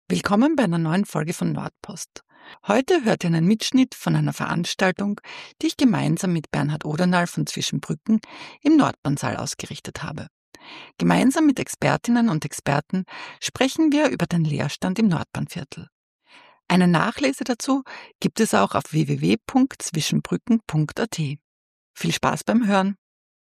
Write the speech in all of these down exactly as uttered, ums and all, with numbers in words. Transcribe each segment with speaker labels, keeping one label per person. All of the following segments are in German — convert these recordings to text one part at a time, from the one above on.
Speaker 1: Willkommen bei einer neuen Folge von Nordpost. Heute hört ihr einen Mitschnitt von einer Veranstaltung, die ich gemeinsam mit Bernhard Odernahl von Zwischenbrücken im Nordbahnsaal ausgerichtet habe. Gemeinsam mit Expertinnen und Experten sprechen wir über den Leerstand im Nordbahnviertel. Eine Nachlese dazu gibt es auch auf w w w punkt zwischenbrücken punkt a t. Viel Spaß beim Hören!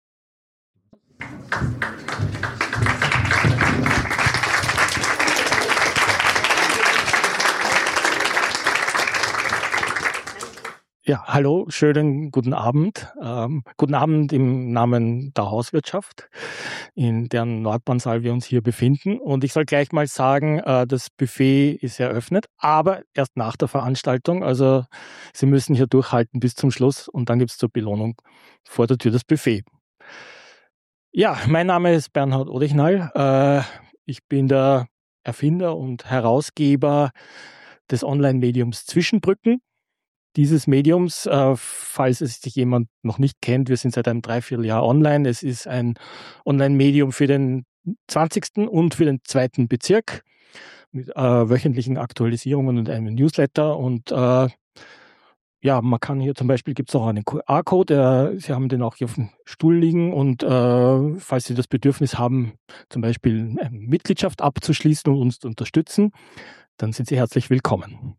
Speaker 2: Ja, hallo, schönen guten Abend. Ähm, guten Abend im Namen der Hauswirtschaft, in deren Nordbahnsaal wir uns hier befinden. Und ich soll gleich mal sagen, äh, das Buffet ist eröffnet, aber erst nach der Veranstaltung. Also Sie müssen hier durchhalten bis zum Schluss und dann gibt es zur Belohnung vor der Tür das Buffet. Ja, mein Name ist Bernhard Odernahl. Äh, ich bin der Erfinder und Herausgeber des Online-Mediums Zwischenbrücken. Dieses Mediums, äh, falls es sich jemand noch nicht kennt, wir sind seit einem Dreivierteljahr online. Es ist ein Online-Medium für den zwanzigsten und für den zweiten Bezirk mit äh, wöchentlichen Aktualisierungen und einem Newsletter. Und äh, ja, man kann hier zum Beispiel, gibt es auch einen Q R-Code, äh, Sie haben den auch hier auf dem Stuhl liegen und äh, falls Sie das Bedürfnis haben, zum Beispiel eine Mitgliedschaft abzuschließen und uns zu unterstützen, dann sind Sie herzlich willkommen.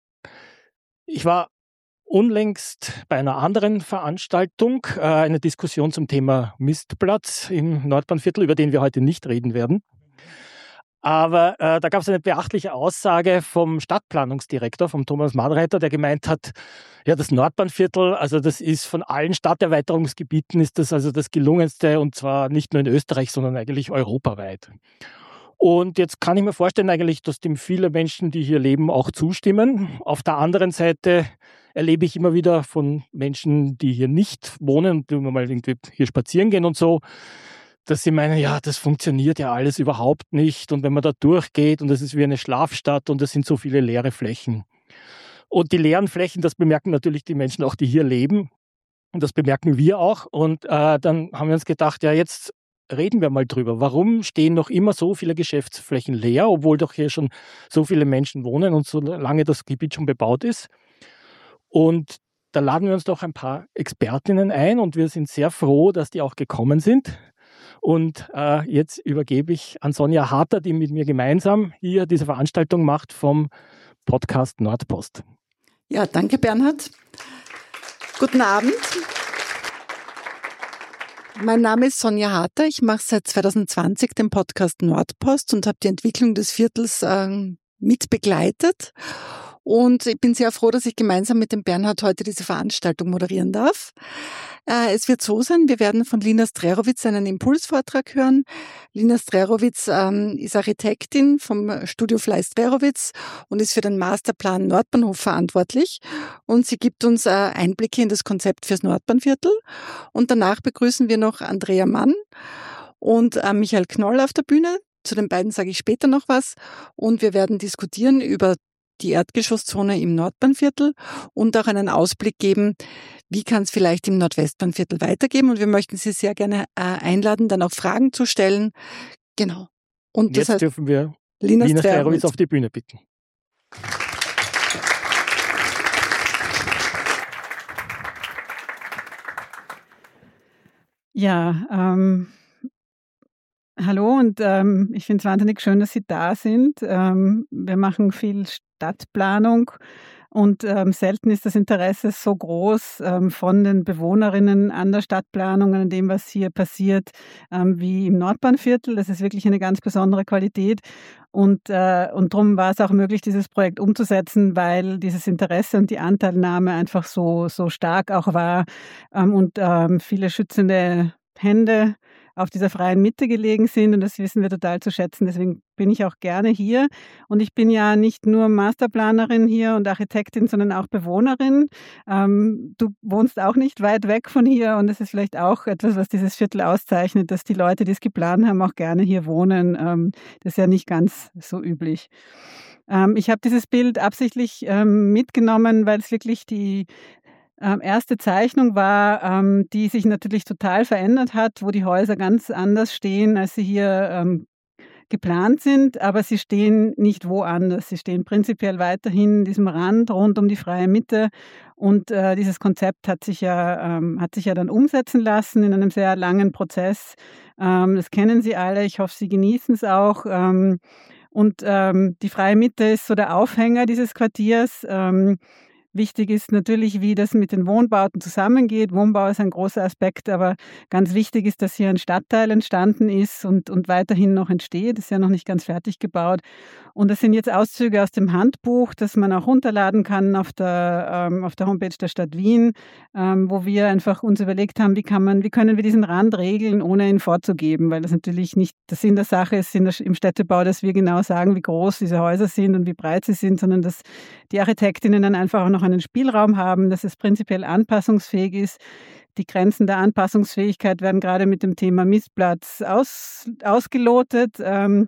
Speaker 2: Ich war unlängst bei einer anderen Veranstaltung, äh, eine Diskussion zum Thema Mistplatz im Nordbahnviertel, über den wir heute nicht reden werden. Aber äh, da gab es eine beachtliche Aussage vom Stadtplanungsdirektor, vom Thomas Madreiter, der gemeint hat, ja, das Nordbahnviertel, also das ist von allen Stadterweiterungsgebieten, ist das also das gelungenste und zwar nicht nur in Österreich, sondern eigentlich europaweit. Und jetzt kann ich mir vorstellen eigentlich, dass dem viele Menschen, die hier leben, auch zustimmen. Auf der anderen Seite erlebe ich immer wieder von Menschen, die hier nicht wohnen und die mal irgendwie hier spazieren gehen und so, dass sie meinen, ja, das funktioniert ja alles überhaupt nicht. Und wenn man da durchgeht und es ist wie eine Schlafstadt und es sind so viele leere Flächen. Und die leeren Flächen, das bemerken natürlich die Menschen auch, die hier leben. Und das bemerken wir auch. Und äh, dann haben wir uns gedacht, ja, jetzt reden wir mal drüber. Warum stehen noch immer so viele Geschäftsflächen leer, obwohl doch hier schon so viele Menschen wohnen und so lange das Gebiet schon bebaut ist? Und da laden wir uns doch ein paar Expertinnen ein und wir sind sehr froh, dass die auch gekommen sind. Und äh, jetzt übergebe ich an Sonja Harter, die mit mir gemeinsam hier diese Veranstaltung macht vom Podcast Nordpost.
Speaker 1: Ja, danke Bernhard. Guten Abend. Mein Name ist Sonja Harter. Ich mache seit zwanzig zwanzig den Podcast Nordpost und habe die Entwicklung des Viertels äh, mit begleitet. Und ich bin sehr froh, dass ich gemeinsam mit dem Bernhard heute diese Veranstaltung moderieren darf. Äh, es wird so sein, wir werden von Lina Strerowitz einen Impulsvortrag hören. Lina Strerowitz ähm, ist Architektin vom Studio Fleist-Werowitz und ist für den Masterplan Nordbahnhof verantwortlich. Und sie gibt uns äh, Einblicke in das Konzept fürs Nordbahnviertel. Und danach begrüßen wir noch Andrea Mann und äh, Michael Knoll auf der Bühne. Zu den beiden sage ich später noch was. Und wir werden diskutieren über die Erdgeschosszone im Nordbahnviertel und auch einen Ausblick geben, wie kann es vielleicht im Nordwestbahnviertel weitergehen. Und wir möchten Sie sehr gerne äh, einladen, dann auch Fragen zu stellen. Genau. Und
Speaker 2: jetzt
Speaker 1: das heißt,
Speaker 2: dürfen wir
Speaker 1: Lina
Speaker 2: Lina
Speaker 1: Strerowitz
Speaker 2: Strerowitz auf die Bühne bitten.
Speaker 3: Ja, ähm, hallo und ähm, ich finde es wahnsinnig schön, dass Sie da sind. Ähm, wir machen viel Stadtplanung und ähm, selten ist das Interesse so groß ähm, von den Bewohnerinnen an der Stadtplanung, an dem, was hier passiert, ähm, wie im Nordbahnviertel. Das ist wirklich eine ganz besondere Qualität. Und, äh, und darum war es auch möglich, dieses Projekt umzusetzen, weil dieses Interesse und die Anteilnahme einfach so, so stark auch war ähm, und ähm, viele schützende Hände auf dieser freien Mitte gelegen sind und das wissen wir total zu schätzen. Deswegen bin ich auch gerne hier und ich bin ja nicht nur Masterplanerin hier und Architektin, sondern auch Bewohnerin. Ähm, du wohnst auch nicht weit weg von hier und es ist vielleicht auch etwas, was dieses Viertel auszeichnet, dass die Leute, die es geplant haben, auch gerne hier wohnen. Ähm, das ist ja nicht ganz so üblich. Ähm, ich habe dieses Bild absichtlich ähm, mitgenommen, weil es wirklich die Ähm, erste Zeichnung war, ähm, die sich natürlich total verändert hat, wo die Häuser ganz anders stehen, als sie hier ähm, geplant sind, aber sie stehen nicht woanders. Sie stehen prinzipiell weiterhin in diesem Rand rund um die freie Mitte. Und äh, dieses Konzept hat sich ja, ähm, hat sich ja dann umsetzen lassen in einem sehr langen Prozess. Ähm, das kennen Sie alle. Ich hoffe, Sie genießen es auch. Ähm, und ähm, die freie Mitte ist so der Aufhänger dieses Quartiers. Ähm, Wichtig ist natürlich, wie das mit den Wohnbauten zusammengeht. Wohnbau ist ein großer Aspekt, aber ganz wichtig ist, dass hier ein Stadtteil entstanden ist und, und weiterhin noch entsteht. Ist ja noch nicht ganz fertig gebaut. Und das sind jetzt Auszüge aus dem Handbuch, das man auch runterladen kann auf der, ähm, auf der Homepage der Stadt Wien, ähm, wo wir einfach uns überlegt haben, wie kann man, wie können wir diesen Rand regeln, ohne ihn vorzugeben, weil das natürlich nicht der Sinn der Sache ist in der, im Städtebau, dass wir genau sagen, wie groß diese Häuser sind und wie breit sie sind, sondern dass die Architektinnen dann einfach auch noch einen Spielraum haben, dass es prinzipiell anpassungsfähig ist. Die Grenzen der Anpassungsfähigkeit werden gerade mit dem Thema Missplatz aus, ausgelotet. Ähm,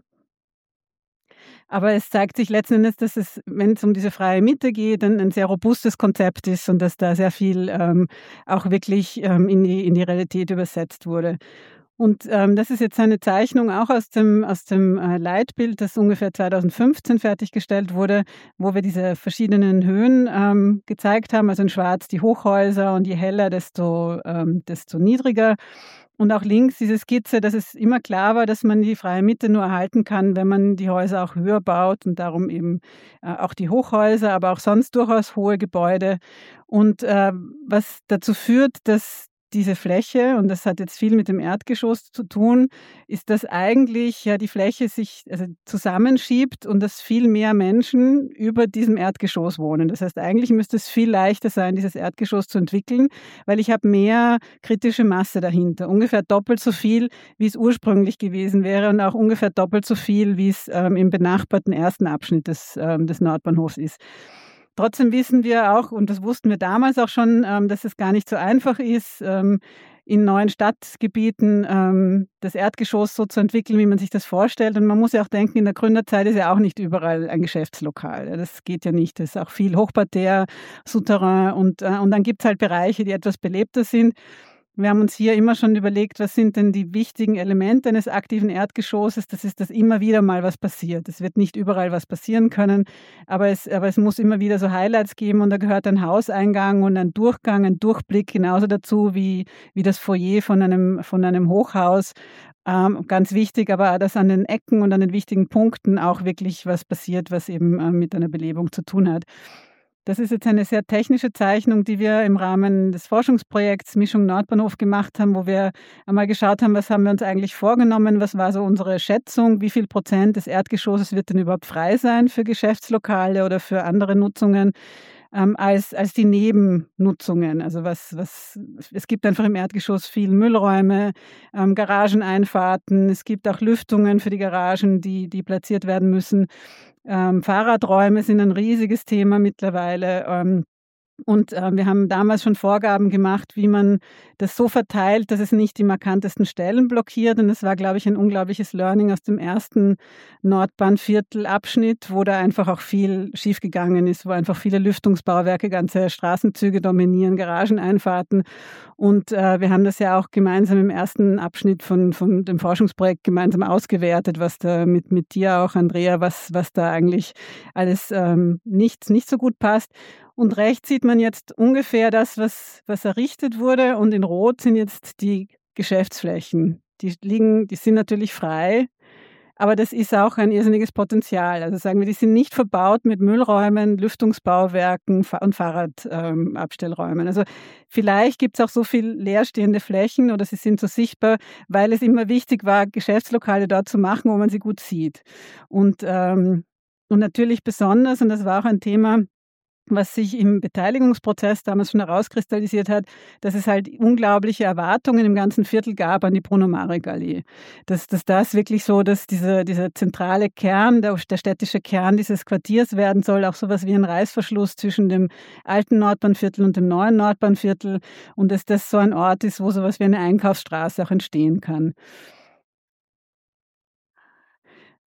Speaker 3: aber es zeigt sich letzten Endes, dass es, wenn es um diese freie Mitte geht, ein, ein sehr robustes Konzept ist und dass da sehr viel ähm, auch wirklich ähm, in, die, in die Realität übersetzt wurde. Und ähm, das ist jetzt eine Zeichnung auch aus dem, aus dem äh, Leitbild, das ungefähr zweitausendfünfzehn fertiggestellt wurde, wo wir diese verschiedenen Höhen ähm, gezeigt haben. Also in schwarz die Hochhäuser und je heller, desto, ähm, desto niedriger. Und auch links diese Skizze, dass es immer klar war, dass man die freie Mitte nur erhalten kann, wenn man die Häuser auch höher baut und darum eben äh, auch die Hochhäuser, aber auch sonst durchaus hohe Gebäude. Und äh, was dazu führt, dass diese Fläche, und das hat jetzt viel mit dem Erdgeschoss zu tun, ist, dass eigentlich ja die Fläche sich also zusammenschiebt und dass viel mehr Menschen über diesem Erdgeschoss wohnen. Das heißt, eigentlich müsste es viel leichter sein, dieses Erdgeschoss zu entwickeln, weil ich habe mehr kritische Masse dahinter. Ungefähr doppelt so viel, wie es ursprünglich gewesen wäre und auch ungefähr doppelt so viel, wie es ähm, im benachbarten ersten Abschnitt des, ähm, des Nordbahnhofs ist. Trotzdem wissen wir auch, und das wussten wir damals auch schon, ähm, dass es gar nicht so einfach ist, ähm, in neuen Stadtgebieten ähm, das Erdgeschoss so zu entwickeln, wie man sich das vorstellt. Und man muss ja auch denken, in der Gründerzeit ist ja auch nicht überall ein Geschäftslokal. Das geht ja nicht. Das ist auch viel Hochparterre, Souterrain und, äh, und dann gibt es halt Bereiche, die etwas belebter sind. Wir haben uns hier immer schon überlegt, was sind denn die wichtigen Elemente eines aktiven Erdgeschosses. Das ist, dass immer wieder mal was passiert. Es wird nicht überall was passieren können, aber es, aber es muss immer wieder so Highlights geben und da gehört ein Hauseingang und ein Durchgang, ein Durchblick genauso dazu wie, wie das Foyer von einem, von einem Hochhaus. Ähm, ganz wichtig, aber dass an den Ecken und an den wichtigen Punkten auch wirklich was passiert, was eben äh, mit einer Belebung zu tun hat. Das ist jetzt eine sehr technische Zeichnung, die wir im Rahmen des Forschungsprojekts Mischung Nordbahnhof gemacht haben, wo wir einmal geschaut haben, was haben wir uns eigentlich vorgenommen, was war so unsere Schätzung, wie viel Prozent des Erdgeschosses wird denn überhaupt frei sein für Geschäftslokale oder für andere Nutzungen. Ähm, als, als die Nebennutzungen. Also was, was, es gibt einfach im Erdgeschoss viel Müllräume, ähm, Garageneinfahrten, es gibt auch Lüftungen für die Garagen, die, die platziert werden müssen. Ähm, Fahrradräume sind ein riesiges Thema mittlerweile. Ähm, Und äh, wir haben damals schon Vorgaben gemacht, wie man das so verteilt, dass es nicht die markantesten Stellen blockiert. Und das war, glaube ich, ein unglaubliches Learning aus dem ersten Nordbahnviertelabschnitt, wo da einfach auch viel schiefgegangen ist, wo einfach viele Lüftungsbauwerke ganze Straßenzüge dominieren, Garageneinfahrten. Und äh, wir haben das ja auch gemeinsam im ersten Abschnitt von, von dem Forschungsprojekt gemeinsam ausgewertet, was da mit, mit dir auch, Andrea, was, was da eigentlich alles ähm, nicht, nicht so gut passt. Und rechts sieht man jetzt ungefähr das, was, was errichtet wurde. Und in Rot sind jetzt die Geschäftsflächen. Die liegen, die sind natürlich frei. Aber das ist auch ein irrsinniges Potenzial. Also sagen wir, die sind nicht verbaut mit Müllräumen, Lüftungsbauwerken und Fahrradabstellräumen. Ähm, also vielleicht gibt es auch so viel leerstehende Flächen oder sie sind so sichtbar, weil es immer wichtig war, Geschäftslokale dort zu machen, wo man sie gut sieht. Und, ähm, und natürlich besonders, und das war auch ein Thema, was sich im Beteiligungsprozess damals schon herauskristallisiert hat, dass es halt unglaubliche Erwartungen im ganzen Viertel gab an die Bruno-Marek-Allee. Dass, dass das wirklich so, dass dieser, dieser zentrale Kern, der, der städtische Kern dieses Quartiers werden soll, auch sowas wie ein Reißverschluss zwischen dem alten Nordbahnviertel und dem neuen Nordbahnviertel und dass das so ein Ort ist, wo sowas wie eine Einkaufsstraße auch entstehen kann.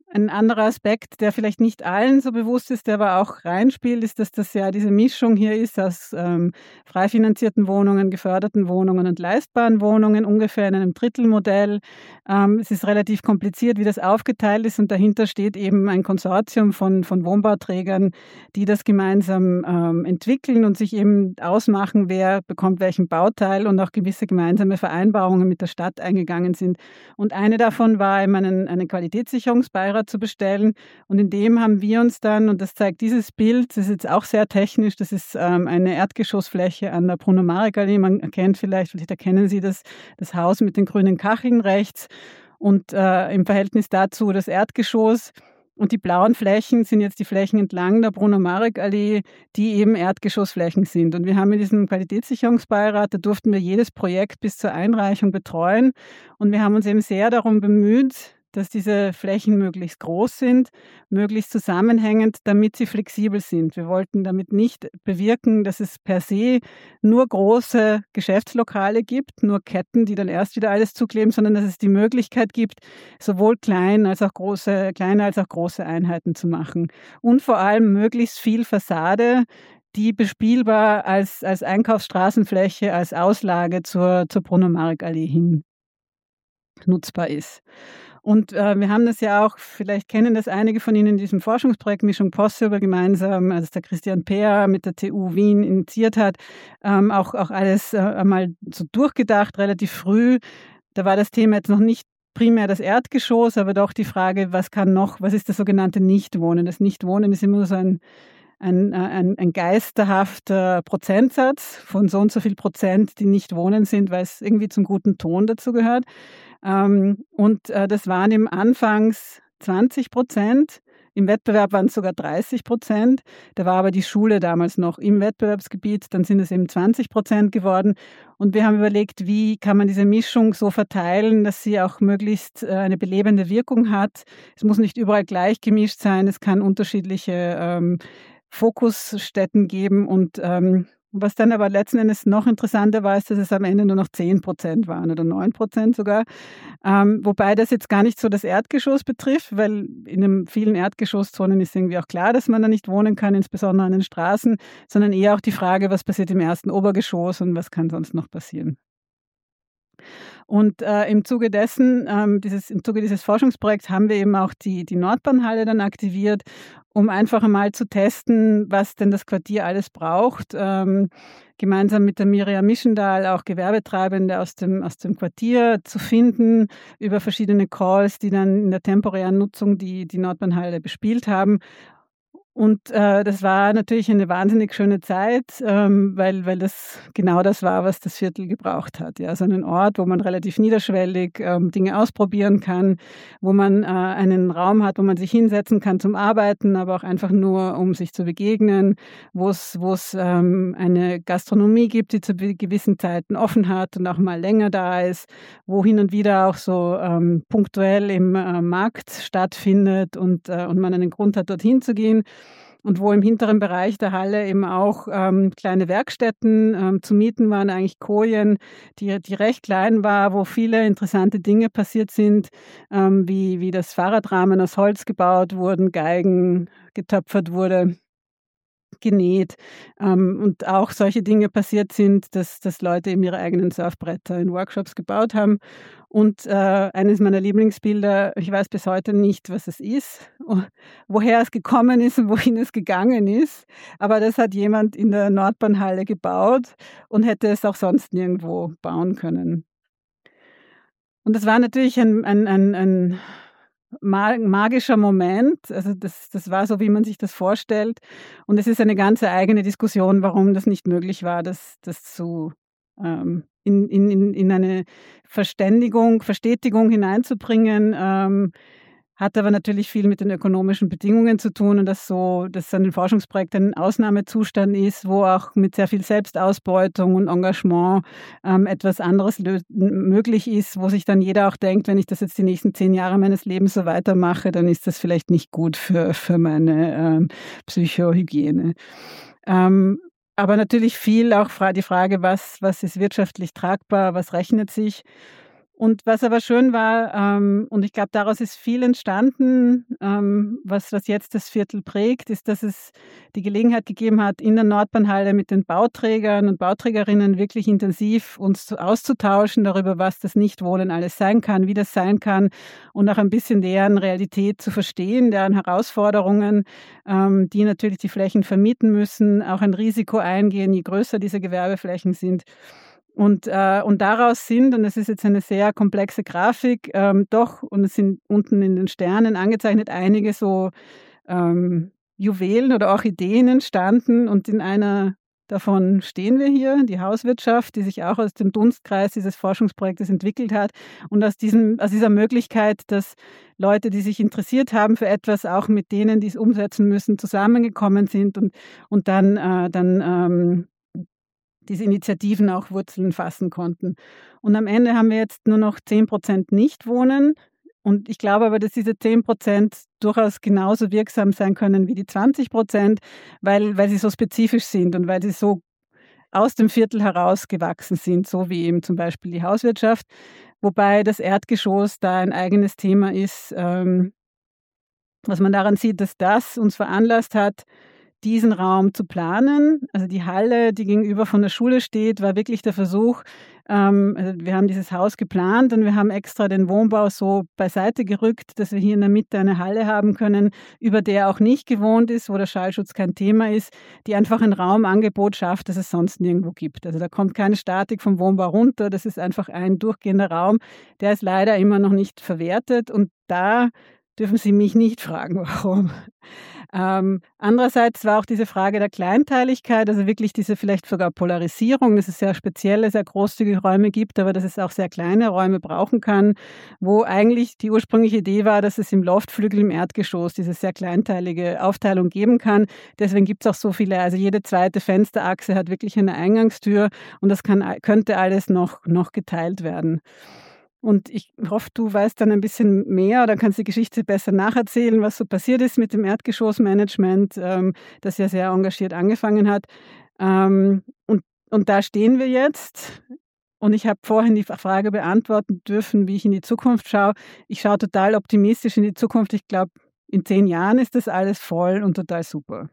Speaker 3: Ein anderer Aspekt, der vielleicht nicht allen so bewusst ist, der aber auch reinspielt, ist, dass das ja diese Mischung hier ist aus ähm, frei finanzierten Wohnungen, geförderten Wohnungen und leistbaren Wohnungen, ungefähr in einem Drittelmodell. Ähm, es ist relativ kompliziert, wie das aufgeteilt ist, und dahinter steht eben ein Konsortium von, von Wohnbauträgern, die das gemeinsam ähm, entwickeln und sich eben ausmachen, wer bekommt welchen Bauteil, und auch gewisse gemeinsame Vereinbarungen mit der Stadt eingegangen sind. Und eine davon war eben einen, einen Qualitätssicherungsbeirat zu bestellen, und in dem haben wir uns dann, und das zeigt dieses Bild, das ist jetzt auch sehr technisch, das ist ähm, eine Erdgeschossfläche an der Bruno-Marek-Allee, man erkennt vielleicht, vielleicht erkennen Sie das, das Haus mit den grünen Kacheln rechts, und äh, im Verhältnis dazu das Erdgeschoss. Und die blauen Flächen sind jetzt die Flächen entlang der Bruno-Marek-Allee, die eben Erdgeschossflächen sind. Und wir haben in diesem Qualitätssicherungsbeirat, da durften wir jedes Projekt bis zur Einreichung betreuen. Und wir haben uns eben sehr darum bemüht, dass diese Flächen möglichst groß sind, möglichst zusammenhängend, damit sie flexibel sind. Wir wollten damit nicht bewirken, dass es per se nur große Geschäftslokale gibt, nur Ketten, die dann erst wieder alles zukleben, sondern dass es die Möglichkeit gibt, sowohl klein als auch große, kleine als auch große Einheiten zu machen. Und vor allem möglichst viel Fassade, die bespielbar als, als Einkaufsstraßenfläche, als Auslage zur, zur Bruno-Marek-Allee hin nutzbar ist. Und äh, wir haben das ja auch, vielleicht kennen das einige von Ihnen, in diesem Forschungsprojekt Mission Possible gemeinsam, also der Christian Peer mit der T U Wien initiiert hat, ähm, auch, auch alles äh, einmal so durchgedacht, relativ früh. Da war das Thema jetzt noch nicht primär das Erdgeschoss, aber doch die Frage, was kann noch, was ist das sogenannte Nichtwohnen? Das Nichtwohnen ist immer so ein Ein, ein, ein geisterhafter Prozentsatz von so und so viel Prozent, die nicht wohnen sind, weil es irgendwie zum guten Ton dazu gehört. Ähm, und äh, das waren im Anfangs zwanzig Prozent. Im Wettbewerb waren es sogar dreißig Prozent. Da war aber die Schule damals noch im Wettbewerbsgebiet. Dann sind es eben zwanzig Prozent geworden. Und wir haben überlegt, wie kann man diese Mischung so verteilen, dass sie auch möglichst äh, eine belebende Wirkung hat. Es muss nicht überall gleich gemischt sein. Es kann unterschiedliche ähm, Fokusstätten geben, und ähm, was dann aber letzten Endes noch interessanter war, ist, dass es am Ende nur noch zehn Prozent waren oder neun Prozent sogar. Ähm, wobei das jetzt gar nicht so das Erdgeschoss betrifft, weil in den vielen Erdgeschosszonen ist irgendwie auch klar, dass man da nicht wohnen kann, insbesondere an den Straßen, sondern eher auch die Frage, was passiert im ersten Obergeschoss und was kann sonst noch passieren. Und äh, im Zuge dessen, ähm, dieses, im Zuge dieses Forschungsprojekts haben wir eben auch die, die Nordbahnhalle dann aktiviert, um einfach einmal zu testen, was denn das Quartier alles braucht. Ähm, gemeinsam mit der Miriam Mischendahl auch Gewerbetreibende aus dem, aus dem Quartier zu finden, über verschiedene Calls, die dann in der temporären Nutzung die, die Nordbahnhalle bespielt haben. Und äh, das war natürlich eine wahnsinnig schöne Zeit, ähm, weil, weil das genau das war, was das Viertel gebraucht hat. Ja, so einen Ort, wo man relativ niederschwellig ähm, Dinge ausprobieren kann, wo man äh, einen Raum hat, wo man sich hinsetzen kann zum Arbeiten, aber auch einfach nur, um sich zu begegnen, wo es, wo es ähm, eine Gastronomie gibt, die zu gewissen Zeiten offen hat und auch mal länger da ist, wo hin und wieder auch so ähm, punktuell im äh, Markt stattfindet und, äh, und man einen Grund hat, dorthin zu gehen. Und wo im hinteren Bereich der Halle eben auch ähm, kleine Werkstätten ähm, zu mieten waren, eigentlich Kojen, die, die recht klein war, wo viele interessante Dinge passiert sind, ähm, wie, wie das Fahrradrahmen aus Holz gebaut wurden, Geigen getöpfert wurde, genäht, ähm, und auch solche Dinge passiert sind, dass, dass Leute eben ihre eigenen Surfbretter in Workshops gebaut haben. Und äh, eines meiner Lieblingsbilder, ich weiß bis heute nicht, was es ist, woher es gekommen ist und wohin es gegangen ist, aber das hat jemand in der Nordbahnhalle gebaut und hätte es auch sonst nirgendwo bauen können. Und das war natürlich ein, ein, ein, ein magischer Moment. Also das, das war so, wie man sich das vorstellt. Und es ist eine ganze eigene Diskussion, warum das nicht möglich war, das, das zu ähm, in, in, in eine Verständigung, Verstetigung hineinzubringen. Ähm, hat aber natürlich viel mit den ökonomischen Bedingungen zu tun und dass so, dass ein Forschungsprojekt ein Ausnahmezustand ist, wo auch mit sehr viel Selbstausbeutung und Engagement ähm, etwas anderes möglich ist, wo sich dann jeder auch denkt, wenn ich das jetzt die nächsten zehn Jahre meines Lebens so weitermache, dann ist das vielleicht nicht gut für, für meine ähm, Psychohygiene. Ähm, aber natürlich viel auch die Frage, was, was ist wirtschaftlich tragbar, was rechnet sich. Und was aber schön war, ähm, und ich glaube, daraus ist viel entstanden, ähm, was, was jetzt das Viertel prägt, ist, dass es die Gelegenheit gegeben hat, in der Nordbahnhalle mit den Bauträgern und Bauträgerinnen wirklich intensiv uns zu, auszutauschen darüber, was das Nichtwohnen alles sein kann, wie das sein kann und auch ein bisschen deren Realität zu verstehen, deren Herausforderungen, ähm, die natürlich die Flächen vermieten müssen, auch ein Risiko eingehen, je größer diese Gewerbeflächen sind. Und, äh, und daraus sind, und das ist jetzt eine sehr komplexe Grafik, ähm, doch, und es sind unten in den Sternen angezeichnet, einige so ähm, Juwelen oder Orchideen entstanden. Und in einer davon stehen wir hier, die Hauswirtschaft, die sich auch aus dem Dunstkreis dieses Forschungsprojektes entwickelt hat. Und aus, diesem, aus dieser Möglichkeit, dass Leute, die sich interessiert haben für etwas, auch mit denen, die es umsetzen müssen, zusammengekommen sind und, und dann, äh, dann ähm, diese Initiativen auch Wurzeln fassen konnten. Und am Ende haben wir jetzt nur noch zehn Prozent Nichtwohnen. Und ich glaube aber, dass diese zehn Prozent durchaus genauso wirksam sein können wie die zwanzig Prozent, weil, weil sie so spezifisch sind und weil sie so aus dem Viertel herausgewachsen sind, so wie eben zum Beispiel die Hauswirtschaft. Wobei das Erdgeschoss da ein eigenes Thema ist, ähm, was man daran sieht, dass das uns veranlasst hat, diesen Raum zu planen. Also die Halle, die gegenüber von der Schule steht, war wirklich der Versuch, ähm, also wir haben dieses Haus geplant und wir haben extra den Wohnbau so beiseite gerückt, dass wir hier in der Mitte eine Halle haben können, über der auch nicht gewohnt ist, wo der Schallschutz kein Thema ist, die einfach ein Raumangebot schafft, das es sonst nirgendwo gibt. Also da kommt keine Statik vom Wohnbau runter, das ist einfach ein durchgehender Raum, der ist leider immer noch nicht verwertet und da dürfen Sie mich nicht fragen, warum. Ähm, andererseits war auch diese Frage der Kleinteiligkeit, also wirklich diese vielleicht sogar Polarisierung, dass es sehr spezielle, sehr großzügige Räume gibt, aber dass es auch sehr kleine Räume brauchen kann, wo eigentlich die ursprüngliche Idee war, dass es im Loftflügel im Erdgeschoss diese sehr kleinteilige Aufteilung geben kann. Deswegen gibt es auch so viele, also jede zweite Fensterachse hat wirklich eine Eingangstür und das kann, könnte alles noch, noch geteilt werden. Und ich hoffe, du weißt dann ein bisschen mehr oder kannst die Geschichte besser nacherzählen, was so passiert ist mit dem Erdgeschossmanagement, ähm, das ja sehr engagiert angefangen hat. Ähm, und, und da stehen wir jetzt. Und ich habe vorhin die Frage beantworten dürfen, wie ich in die Zukunft schaue. Ich schaue total optimistisch in die Zukunft. Ich glaube, in zehn Jahren ist das alles voll und total super.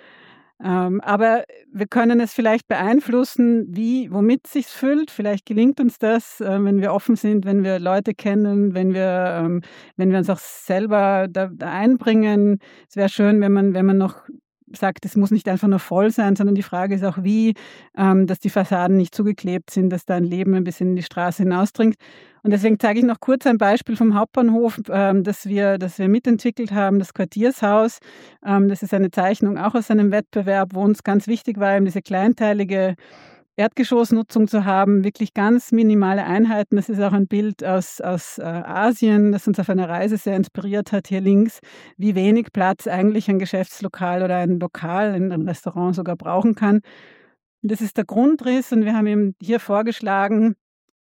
Speaker 3: Ähm, aber wir können es vielleicht beeinflussen, wie, womit es sich füllt. Vielleicht gelingt uns das, äh, wenn wir offen sind, wenn wir Leute kennen, wenn wir, ähm, wenn wir uns auch selber da, da einbringen. Es wäre schön, wenn man, wenn man noch sagt, es muss nicht einfach nur voll sein, sondern die Frage ist auch wie, ähm, dass die Fassaden nicht zugeklebt sind, dass da ein Leben ein bisschen in die Straße hinausdringt. Und deswegen zeige ich noch kurz ein Beispiel vom Hauptbahnhof, ähm, das wir, das wir mitentwickelt haben, das Quartiershaus. Ähm, das ist eine Zeichnung auch aus einem Wettbewerb, wo uns ganz wichtig war, eben diese kleinteilige Erdgeschossnutzung zu haben, wirklich ganz minimale Einheiten. Das ist auch ein Bild aus, aus äh, Asien, das uns auf einer Reise sehr inspiriert hat, hier links, wie wenig Platz eigentlich ein Geschäftslokal oder ein Lokal, ein, ein Restaurant sogar brauchen kann. Und das ist der Grundriss und wir haben eben hier vorgeschlagen,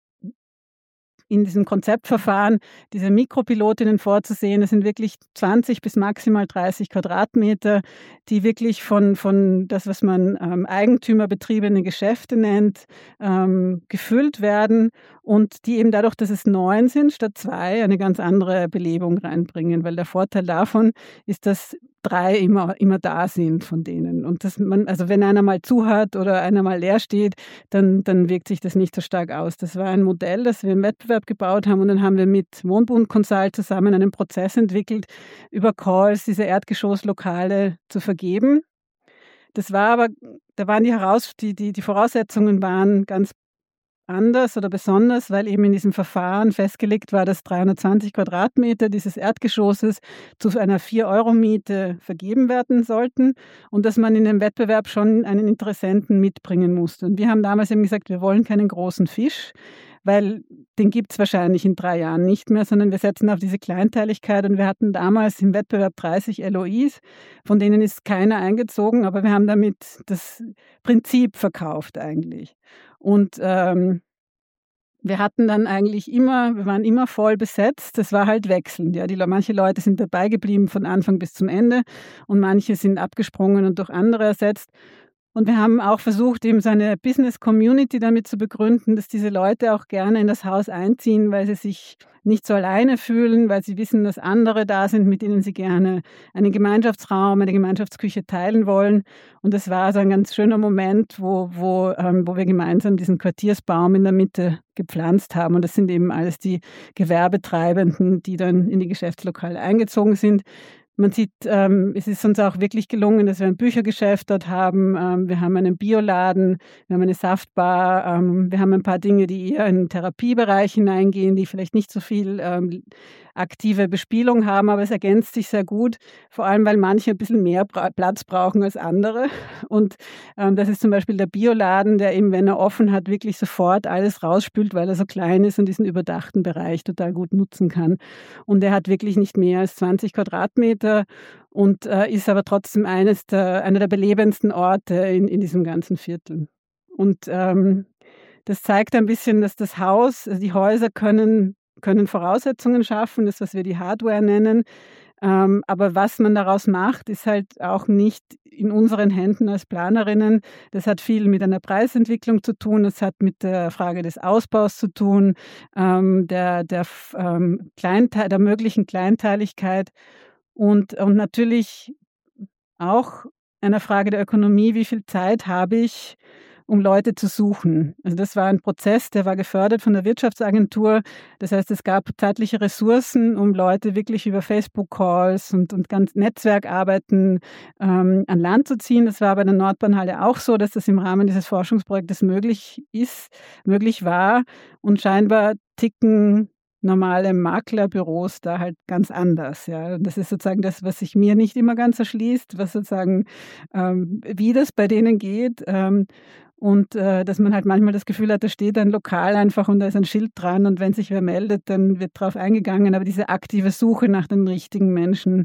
Speaker 3: in diesem Konzeptverfahren diese Mikropilotinnen vorzusehen. Das sind wirklich zwanzig bis maximal dreißig Quadratmeter, die wirklich von, von das, was man ähm, eigentümerbetriebene Geschäfte nennt, ähm, gefüllt werden und die eben dadurch, dass es neun sind statt zwei, eine ganz andere Belebung reinbringen. Weil der Vorteil davon ist, dass drei immer, immer da sind von denen. Und dass man, also wenn einer mal zu hat oder einer mal leer steht, dann, dann wirkt sich das nicht so stark aus. Das war ein Modell, das wir im Wettbewerb gebaut haben und dann haben wir mit Wohnbund Consult zusammen einen Prozess entwickelt, über Calls diese Erdgeschosslokale zu vergeben. Das war aber, da waren die Heraus, die, die, die Voraussetzungen waren ganz anders oder besonders, weil eben in diesem Verfahren festgelegt war, dass dreihundertzwanzig Quadratmeter dieses Erdgeschosses zu einer vier Euro Miete vergeben werden sollten und dass man in dem Wettbewerb schon einen Interessenten mitbringen musste. Und wir haben damals eben gesagt, wir wollen keinen großen Fisch, weil den gibt es wahrscheinlich in drei Jahren nicht mehr, sondern wir setzen auf diese Kleinteiligkeit und wir hatten damals im Wettbewerb dreißig L O Is, von denen ist keiner eingezogen, aber wir haben damit das Prinzip verkauft eigentlich. Und ähm, wir hatten dann eigentlich immer, wir waren immer voll besetzt, das war halt wechselnd. Ja. Die, manche Leute sind dabei geblieben von Anfang bis zum Ende und manche sind abgesprungen und durch andere ersetzt. Und wir haben auch versucht, eben so eine Business-Community damit zu begründen, dass diese Leute auch gerne in das Haus einziehen, weil sie sich nicht so alleine fühlen, weil sie wissen, dass andere da sind, mit denen sie gerne einen Gemeinschaftsraum, eine Gemeinschaftsküche teilen wollen. Und das war so ein ganz schöner Moment, wo, wo, ähm, wo wir gemeinsam diesen Quartiersbaum in der Mitte gepflanzt haben. Und das sind eben alles die Gewerbetreibenden, die dann in die Geschäftslokale eingezogen sind. Man sieht, ähm, es ist uns auch wirklich gelungen, dass wir ein Büchergeschäft dort haben. Ähm, wir haben einen Bioladen, wir haben eine Saftbar, ähm, wir haben ein paar Dinge, die eher in den Therapiebereich hineingehen, die vielleicht nicht so viel ähm, aktive Bespielung haben, aber es ergänzt sich sehr gut, vor allem weil manche ein bisschen mehr Pra- Platz brauchen als andere. Und ähm, das ist zum Beispiel der Bioladen, der eben, wenn er offen hat, wirklich sofort alles rausspült, weil er so klein ist und diesen überdachten Bereich total gut nutzen kann. Und er hat wirklich nicht mehr als zwanzig Quadratmeter und äh, ist aber trotzdem eines der, einer der belebendsten Orte in, in diesem ganzen Viertel. Und ähm, das zeigt ein bisschen, dass das Haus, also die Häuser können, können Voraussetzungen schaffen, das, was wir die Hardware nennen. Ähm, aber was man daraus macht, ist halt auch nicht in unseren Händen als Planerinnen. Das hat viel mit einer Preisentwicklung zu tun, das hat mit der Frage des Ausbaus zu tun, ähm, der, der, ähm, Kleinteil, der möglichen Kleinteiligkeit und, und natürlich auch einer Frage der Ökonomie, wie viel Zeit habe ich, um Leute zu suchen. Also das war ein Prozess, der war gefördert von der Wirtschaftsagentur. Das heißt, es gab zeitliche Ressourcen, um Leute wirklich über Facebook-Calls und, und ganz Netzwerkarbeiten ähm, an Land zu ziehen. Das war bei der Nordbahnhalle auch so, dass das im Rahmen dieses Forschungsprojektes möglich ist, möglich war. Und scheinbar ticken normale Maklerbüros da halt ganz anders. Ja. Das ist sozusagen das, was sich mir nicht immer ganz erschließt, was sozusagen, ähm, wie das bei denen geht. Ähm, und äh, dass man halt manchmal das Gefühl hat, da steht ein Lokal einfach und da ist ein Schild dran und wenn sich wer meldet, dann wird drauf eingegangen. Aber diese aktive Suche nach den richtigen Menschen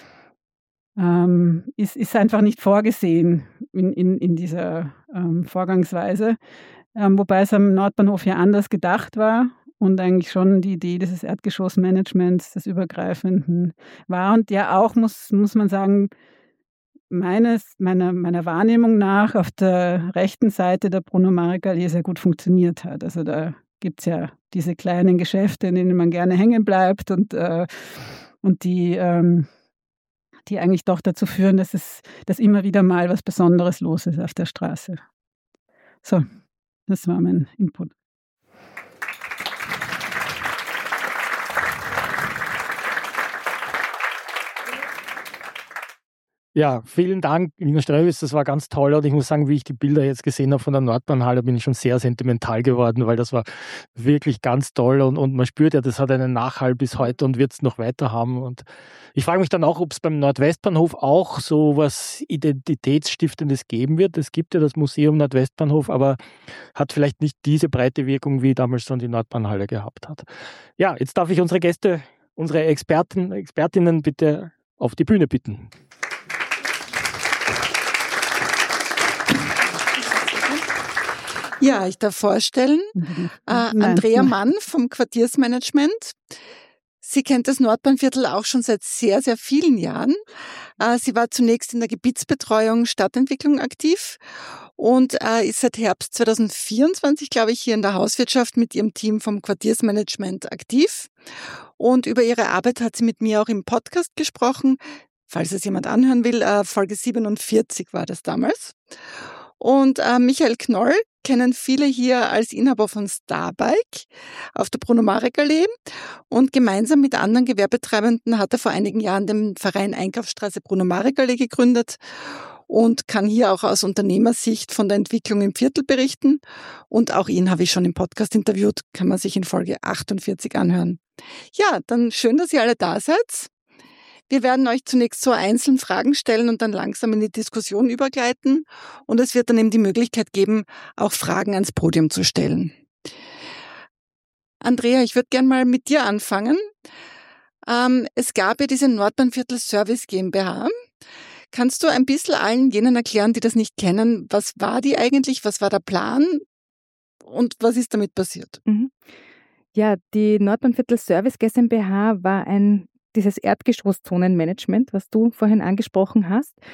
Speaker 3: ähm, ist, ist einfach nicht vorgesehen in, in, in dieser ähm, Vorgangsweise. Ähm, wobei es am Nordbahnhof ja anders gedacht war und eigentlich schon die Idee dieses Erdgeschossmanagements, des Übergreifenden war. Und ja auch, muss, muss man sagen, meines, meiner, meiner Wahrnehmung nach auf der rechten Seite der Bruno-Marek-Allee sehr gut funktioniert hat. Also da gibt es ja diese kleinen Geschäfte, in denen man gerne hängen bleibt und, äh, und die, ähm, die eigentlich doch dazu führen, dass es dass immer wieder mal was Besonderes los ist auf der Straße. So, das war mein Input.
Speaker 2: Ja, vielen Dank, Lina Strövis, das war ganz toll und ich muss sagen, wie ich die Bilder jetzt gesehen habe von der Nordbahnhalle, bin ich schon sehr sentimental geworden, weil das war wirklich ganz toll und, und man spürt ja, das hat einen Nachhall bis heute und wird es noch weiter haben und ich frage mich dann auch, ob es beim Nordwestbahnhof auch so was Identitätsstiftendes geben wird. Es gibt ja das Museum Nordwestbahnhof, aber hat vielleicht nicht diese breite Wirkung, wie damals schon die Nordbahnhalle gehabt hat. Ja, jetzt darf ich unsere Gäste, unsere Experten, Expertinnen bitte auf die Bühne bitten.
Speaker 1: Ja, ich darf vorstellen, äh, Andrea Mann vom Quartiersmanagement. Sie kennt das Nordbahnviertel auch schon seit sehr, sehr vielen Jahren. Äh, sie war zunächst in der Gebietsbetreuung Stadtentwicklung aktiv und äh, ist seit Herbst zweitausendvierundzwanzig, glaube ich, hier in der Hauswirtschaft mit ihrem Team vom Quartiersmanagement aktiv. Und über ihre Arbeit hat sie mit mir auch im Podcast gesprochen. Falls es jemand anhören will, äh, Folge siebenundvierzig war das damals. Und äh, Michael Knoll kennen viele hier als Inhaber von Starbike auf der Bruno-Marek-Allee. Und gemeinsam mit anderen Gewerbetreibenden hat er vor einigen Jahren den Verein Einkaufsstraße Bruno-Marek-Allee gegründet und kann hier auch aus Unternehmersicht von der Entwicklung im Viertel berichten. Und auch ihn habe ich schon im Podcast interviewt, kann man sich in Folge achtundvierzig anhören. Ja, dann schön, dass ihr alle da seid. Wir werden euch zunächst so einzeln Fragen stellen und dann langsam in die Diskussion übergleiten. Und es wird dann eben die Möglichkeit geben, auch Fragen ans Podium zu stellen. Andrea, ich würde gerne mal mit dir anfangen. Ähm, es gab ja diese Nordbahnviertel Service GmbH. Kannst du ein bisschen allen jenen erklären, die das nicht kennen, was war die eigentlich, was war der Plan und was ist damit passiert?
Speaker 4: Mhm. Ja, die Nordbahnviertel Service GmbH war ein dieses Erdgeschosszonenmanagement, was du vorhin angesprochen hast.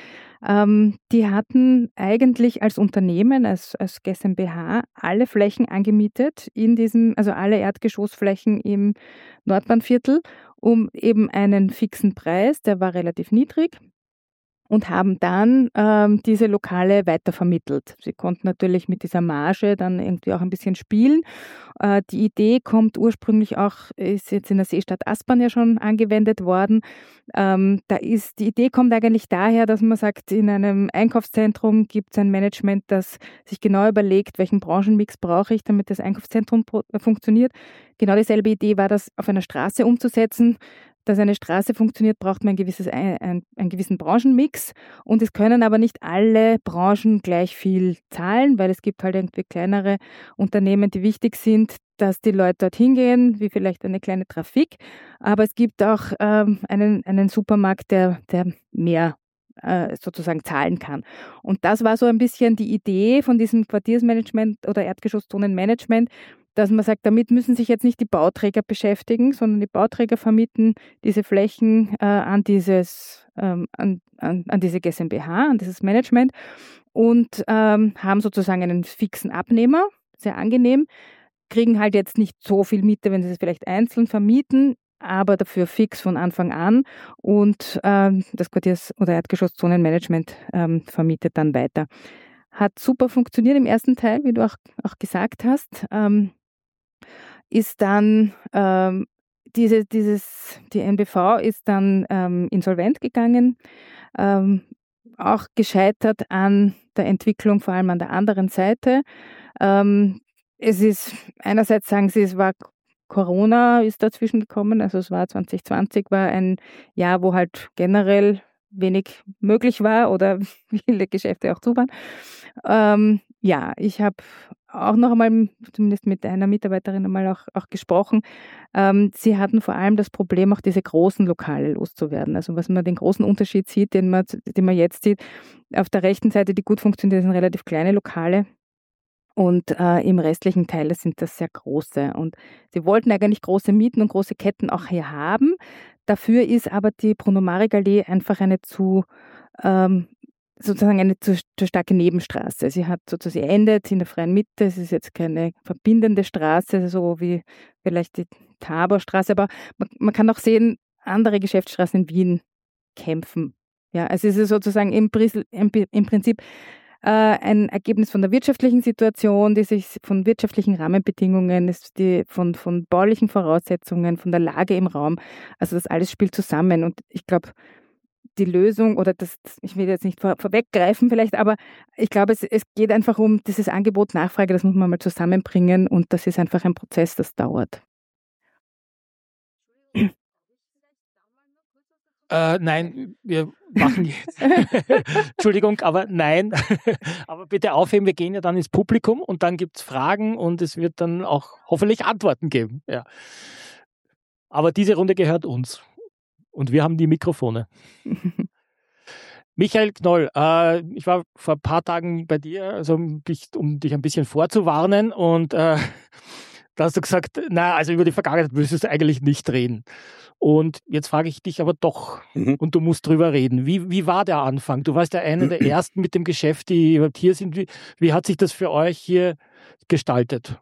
Speaker 4: Ähm, die hatten eigentlich als Unternehmen, als, als GmbH, alle Flächen angemietet in diesem, also alle Erdgeschossflächen im Nordbahnviertel um eben einen fixen Preis, der war relativ niedrig. Und haben dann ähm, diese Lokale weitervermittelt. Sie konnten natürlich mit dieser Marge dann irgendwie auch ein bisschen spielen. Äh, die Idee kommt ursprünglich auch, ist jetzt in der Seestadt Aspern ja schon angewendet worden. Ähm, da ist, die Idee kommt eigentlich daher, dass man sagt, in einem Einkaufszentrum gibt es ein Management, das sich genau überlegt, welchen Branchenmix brauche ich, damit das Einkaufszentrum pro- funktioniert. Genau dieselbe Idee war das auf einer Straße umzusetzen. Dass eine Straße funktioniert, braucht man ein gewisses, ein, ein, einen gewissen Branchenmix und es können aber nicht alle Branchen gleich viel zahlen, weil es gibt halt irgendwie kleinere Unternehmen, die wichtig sind, dass die Leute dorthin gehen, wie vielleicht eine kleine Trafik, aber es gibt auch ähm, einen, einen Supermarkt, der, der mehr äh, sozusagen zahlen kann. Und das war so ein bisschen die Idee von diesem Quartiersmanagement oder Erdgeschosszonenmanagement, dass man sagt, damit müssen sich jetzt nicht die Bauträger beschäftigen, sondern die Bauträger vermieten diese Flächen äh, an, dieses, ähm, an, an, an diese GmbH, an dieses Management und ähm, haben sozusagen einen fixen Abnehmer, sehr angenehm, kriegen halt jetzt nicht so viel Miete, wenn sie es vielleicht einzeln vermieten, aber dafür fix von Anfang an und ähm, das Quartiers- oder Erdgeschosszonenmanagement ähm, vermietet dann weiter. Hat super funktioniert im ersten Teil, wie du auch, auch gesagt hast. Ähm, ist dann ähm, diese, dieses, die N B V ist dann ähm, insolvent gegangen, ähm, auch gescheitert an der Entwicklung, vor allem an der anderen Seite. Ähm, es ist, einerseits sagen sie, es war Corona ist dazwischen gekommen, also es war zwanzig zwanzig, war ein Jahr, wo halt generell wenig möglich war oder viele Geschäfte auch zu waren. Ähm, ja, ich habe auch noch einmal, zumindest mit einer Mitarbeiterin einmal auch, auch gesprochen. Ähm, sie hatten vor allem das Problem, auch diese großen Lokale loszuwerden. Also was man den großen Unterschied sieht, den man, den man jetzt sieht, auf der rechten Seite, die gut funktionieren, sind relativ kleine Lokale. Und äh, im restlichen Teil sind das sehr große. Und sie wollten eigentlich große Mieten und große Ketten auch hier haben. Dafür ist aber die Bruno-Marek-Allee einfach eine zu ähm, sozusagen eine zu, zu starke Nebenstraße. Sie hat sozusagen, sie endet in der freien Mitte. Es ist jetzt keine verbindende Straße, so wie vielleicht die Taborstraße, aber man, man kann auch sehen, andere Geschäftsstraßen in Wien kämpfen. Ja, also es ist sozusagen im, Pris- im, im Prinzip äh, ein Ergebnis von der wirtschaftlichen Situation, die sich von wirtschaftlichen Rahmenbedingungen, ist die, von, von baulichen Voraussetzungen, von der Lage im Raum. Also das alles spielt zusammen und ich glaube, die Lösung oder das, ich will jetzt nicht vor, vorweggreifen vielleicht, aber ich glaube, es, es geht einfach um dieses Angebot-Nachfrage, das muss man mal zusammenbringen und das ist einfach ein Prozess, das dauert.
Speaker 2: Äh, nein, wir machen jetzt. Entschuldigung, aber nein. Aber bitte aufheben, wir gehen ja dann ins Publikum und dann gibt es Fragen und es wird dann auch hoffentlich Antworten geben. Ja. Aber diese Runde gehört uns. Und wir haben die Mikrofone. Michael Knoll, äh, ich war vor ein paar Tagen bei dir, also um dich, um dich ein bisschen vorzuwarnen und äh, da hast du gesagt, na, also über die Vergangenheit müsstest du eigentlich nicht reden. Und jetzt frage ich dich aber doch, mhm. und du musst drüber reden. Wie, wie war der Anfang? Du warst ja einer der Ersten mit dem Geschäft, die überhaupt hier sind. Wie, wie hat sich das für euch hier gestaltet?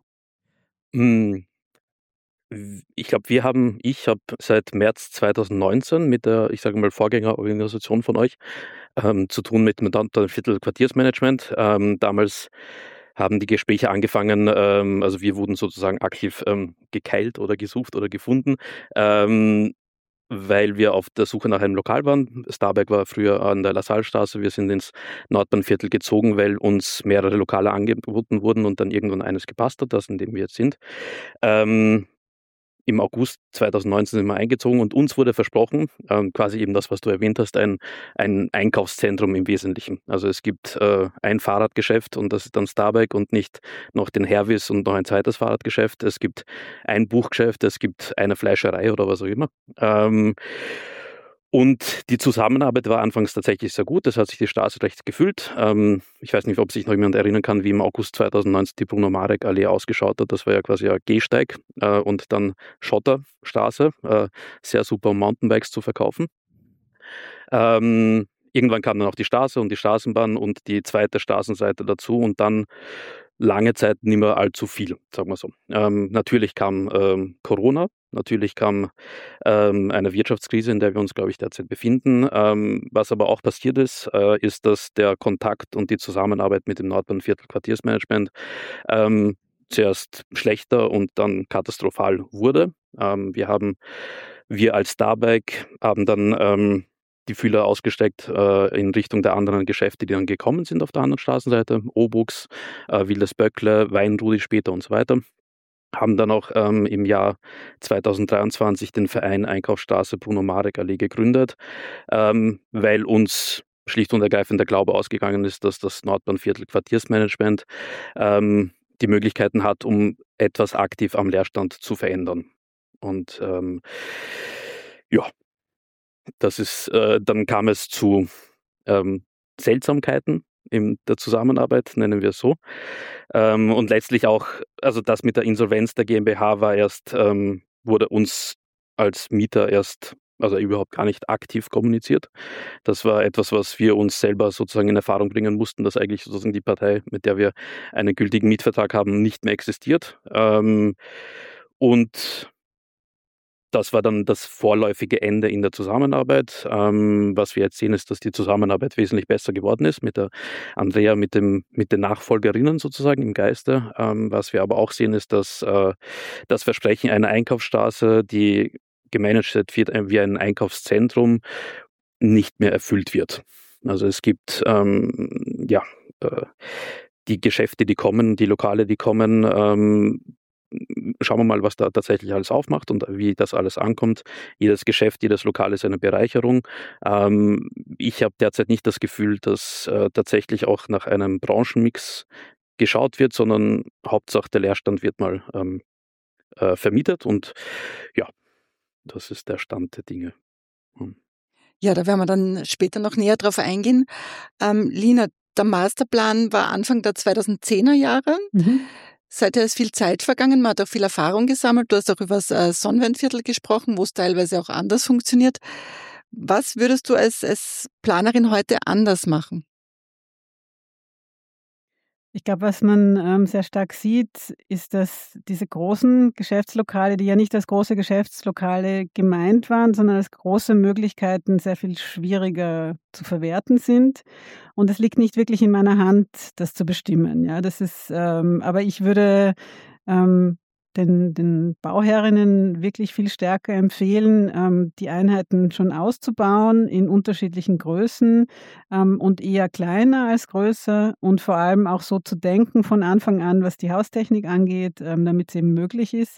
Speaker 5: Ich glaube, wir haben, ich habe seit März zweitausendneunzehn mit der, ich sage mal, Vorgängerorganisation von euch ähm, zu tun mit dem Nordbahnviertel Quartiersmanagement. Ähm, damals haben die Gespräche angefangen, ähm, also wir wurden sozusagen aktiv ähm, gekeilt oder gesucht oder gefunden, ähm, weil wir auf der Suche nach einem Lokal waren. Starberg war früher an der LaSalle-Straße. Wir sind ins Nordbahnviertel gezogen, weil uns mehrere Lokale angeboten wurden und dann irgendwann eines gepasst hat, das in dem wir jetzt sind. Ähm, Im August zweitausendneunzehn sind wir eingezogen und uns wurde versprochen, ähm, quasi eben das, was du erwähnt hast, ein, ein Einkaufszentrum im Wesentlichen. Also es gibt äh, ein Fahrradgeschäft und das ist dann Starberg und nicht noch den Hervis und noch ein zweites Fahrradgeschäft. Es gibt ein Buchgeschäft, es gibt eine Fleischerei oder was auch immer. Ähm, Und die Zusammenarbeit war anfangs tatsächlich sehr gut. Es hat sich die Straße recht gefüllt. Ähm, ich weiß nicht, ob sich noch jemand erinnern kann, wie im August zweitausendneunzehn die Bruno-Marek-Allee ausgeschaut hat. Das war ja quasi ein Gehsteig äh, und dann Schotterstraße. Äh, sehr super, um Mountainbikes zu verkaufen. Ähm, irgendwann kam dann auch die Straße und die Straßenbahn und die zweite Straßenseite dazu und dann lange Zeit nicht mehr allzu viel, sagen wir so. Ähm, natürlich kam ähm, Corona, natürlich kam ähm, eine Wirtschaftskrise, in der wir uns, glaube ich, derzeit befinden. Ähm, was aber auch passiert ist, äh, ist, dass der Kontakt und die Zusammenarbeit mit dem Nordbahnviertel Quartiersmanagement ähm, zuerst schlechter und dann katastrophal wurde. Ähm, wir haben, wir als Starbike haben dann ähm, die Fühler ausgestreckt äh, in Richtung der anderen Geschäfte, die dann gekommen sind auf der anderen Straßenseite. Obux, äh, Wildes Böckle, Weinrudi später und so weiter. Haben dann auch ähm, im Jahr zweitausenddreiundzwanzig den Verein Einkaufsstraße Bruno Marek Allee gegründet, ähm, weil uns schlicht und ergreifend der Glaube ausgegangen ist, dass das Nordbahnviertel Quartiersmanagement ähm, die Möglichkeiten hat, um etwas aktiv am Leerstand zu verändern. Und ähm, ja, das ist, äh, dann kam es zu ähm, Seltsamkeiten in der Zusammenarbeit, nennen wir es so. Ähm, und letztlich auch, also das mit der Insolvenz der GmbH war erst, ähm, wurde uns als Mieter erst, also überhaupt gar nicht aktiv kommuniziert. Das war etwas, was wir uns selber sozusagen in Erfahrung bringen mussten, dass eigentlich sozusagen die Partei, mit der wir einen gültigen Mietvertrag haben, nicht mehr existiert. Ähm, und das war dann das vorläufige Ende in der Zusammenarbeit. Ähm, was wir jetzt sehen, ist, dass die Zusammenarbeit wesentlich besser geworden ist mit der Andrea, mit, dem, mit den Nachfolgerinnen sozusagen im Geiste. Ähm, was wir aber auch sehen, ist, dass äh, das Versprechen einer Einkaufsstraße, die gemanagt wird wie ein Einkaufszentrum, nicht mehr erfüllt wird. Also es gibt ähm, ja äh, die Geschäfte, die kommen, die Lokale, die kommen. Ähm, Schauen wir mal, was da tatsächlich alles aufmacht und wie das alles ankommt. Jedes Geschäft, jedes Lokal ist eine Bereicherung. Ähm, ich habe derzeit nicht das Gefühl, dass äh, tatsächlich auch nach einem Branchenmix geschaut wird, sondern Hauptsache der Leerstand wird mal ähm, äh, vermietet und ja, das ist der Stand der Dinge. Hm.
Speaker 1: Ja, da werden wir dann später noch näher drauf eingehen. Ähm, Lina, der Masterplan war Anfang der zweitausendzehner Jahre.
Speaker 3: Mhm.
Speaker 1: Seither ist viel Zeit vergangen, man hat auch viel Erfahrung gesammelt. Du hast auch über das äh, Sonnenwendviertel gesprochen, wo es teilweise auch anders funktioniert. Was würdest du als, als Planerin heute anders machen?
Speaker 3: Ich glaube, was man ähm, sehr stark sieht, ist, dass diese großen Geschäftslokale, die ja nicht als große Geschäftslokale gemeint waren, sondern als große Möglichkeiten sehr viel schwieriger zu verwerten sind. Und es liegt nicht wirklich in meiner Hand, das zu bestimmen. Ja, das ist, ähm, aber ich würde ähm, den, den Bauherrinnen wirklich viel stärker empfehlen, ähm, die Einheiten schon auszubauen in unterschiedlichen Größen ähm, und eher kleiner als größer und vor allem auch so zu denken von Anfang an, was die Haustechnik angeht, ähm, damit es eben möglich ist.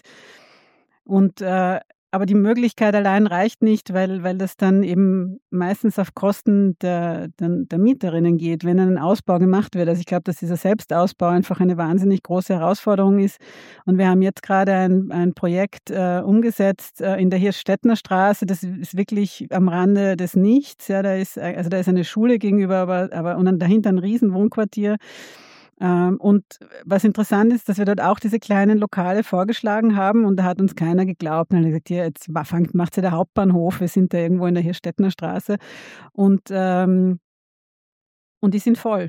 Speaker 3: Und äh, aber die Möglichkeit allein reicht nicht, weil weil das dann eben meistens auf Kosten der der der Mieterinnen geht, wenn ein Ausbau gemacht wird. Also, ich glaube, dass dieser Selbstausbau einfach eine wahnsinnig große Herausforderung ist. Und wir haben jetzt gerade ein ein Projekt, äh, umgesetzt, äh, in der Hirschstädtner Straße. Das ist wirklich am Rande des Nichts. Ja, da ist also, da ist eine Schule gegenüber, aber aber und dann dahinter ein Riesenwohnquartier. Ähm, und was interessant ist, dass wir dort auch diese kleinen Lokale vorgeschlagen haben und da hat uns keiner geglaubt. Und dann hat gesagt, hier, jetzt fangt, macht sie der Hauptbahnhof, wir sind da irgendwo in der Hirschstädtner Straße und, ähm, und die sind voll.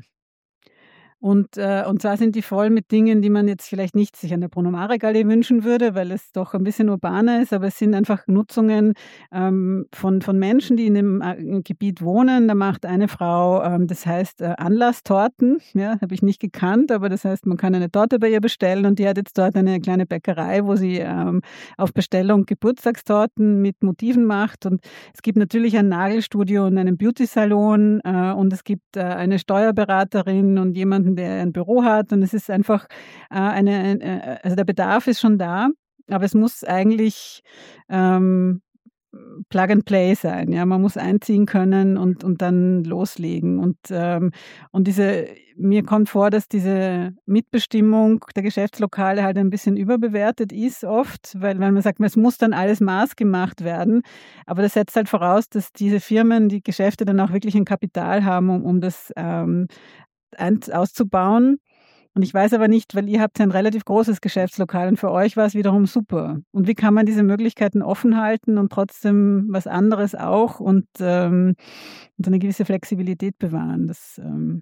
Speaker 3: Und, äh, und zwar sind die voll mit Dingen, die man jetzt vielleicht nicht sich an der Bruno Marek Allee wünschen würde, weil es doch ein bisschen urbaner ist, aber es sind einfach Nutzungen ähm, von, von Menschen, die in dem äh, Gebiet wohnen. Da macht eine Frau, ähm, das heißt äh, Anlasstorten, ja, habe ich nicht gekannt, aber das heißt, man kann eine Torte bei ihr bestellen und die hat jetzt dort eine kleine Bäckerei, wo sie ähm, auf Bestellung Geburtstagstorten mit Motiven macht und es gibt natürlich ein Nagelstudio und einen Beauty-Salon äh, und es gibt äh, eine Steuerberaterin und jemanden, der ein Büro hat und es ist einfach äh, eine, äh, also der Bedarf ist schon da, aber es muss eigentlich ähm, Plug and Play sein. Ja, man muss einziehen können und, und dann loslegen. Und, ähm, und diese, mir kommt vor, dass diese Mitbestimmung der Geschäftslokale halt ein bisschen überbewertet ist oft, weil, weil man sagt, es muss dann alles maßgemacht werden. Aber das setzt halt voraus, dass diese Firmen, die Geschäfte dann auch wirklich ein Kapital haben, um, um das ähm, auszubauen. Und ich weiß aber nicht, weil ihr habt ja ein relativ großes Geschäftslokal und für euch war es wiederum super. Und wie kann man diese Möglichkeiten offen halten und trotzdem was anderes auch und, ähm, und eine gewisse Flexibilität bewahren? Das, ähm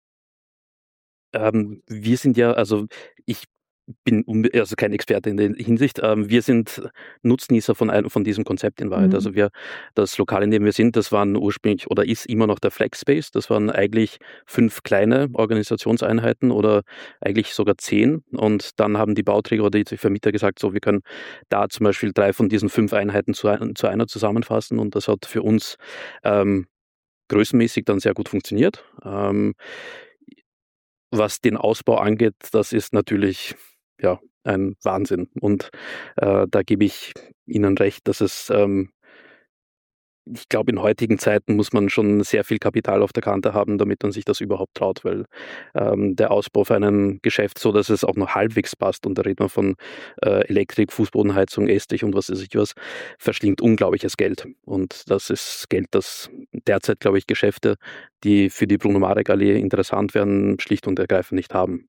Speaker 5: Ähm, wir sind ja, also ich bin unbe also kein Experte in der Hinsicht. Ähm, wir sind Nutznießer von ein von diesem Konzept in Wahrheit.
Speaker 3: Mhm.
Speaker 5: Also wir das Lokal, in dem wir sind, das waren ursprünglich oder ist immer noch der Flexspace. Das waren eigentlich fünf kleine Organisationseinheiten oder eigentlich sogar zehn. Und dann haben die Bauträger oder die Vermieter gesagt, so, wir können da zum Beispiel drei von diesen fünf Einheiten zu ein zu einer zusammenfassen. Und das hat für uns, ähm, größenmäßig dann sehr gut funktioniert. Ähm Was den Ausbau angeht, das ist natürlich, ja, ein Wahnsinn. Und, äh, da gebe ich Ihnen recht, dass es, ähm ich glaube, in heutigen Zeiten muss man schon sehr viel Kapital auf der Kante haben, damit man sich das überhaupt traut, weil, ähm, der Ausbau für ein Geschäft, so dass es auch noch halbwegs passt, und da redet man von, äh, Elektrik, Fußbodenheizung, Estrich und was weiß ich was, verschlingt unglaubliches Geld. Und das ist Geld, das derzeit, glaube ich, Geschäfte, die für die Bruno-Marek-Allee interessant wären, schlicht und ergreifend nicht haben.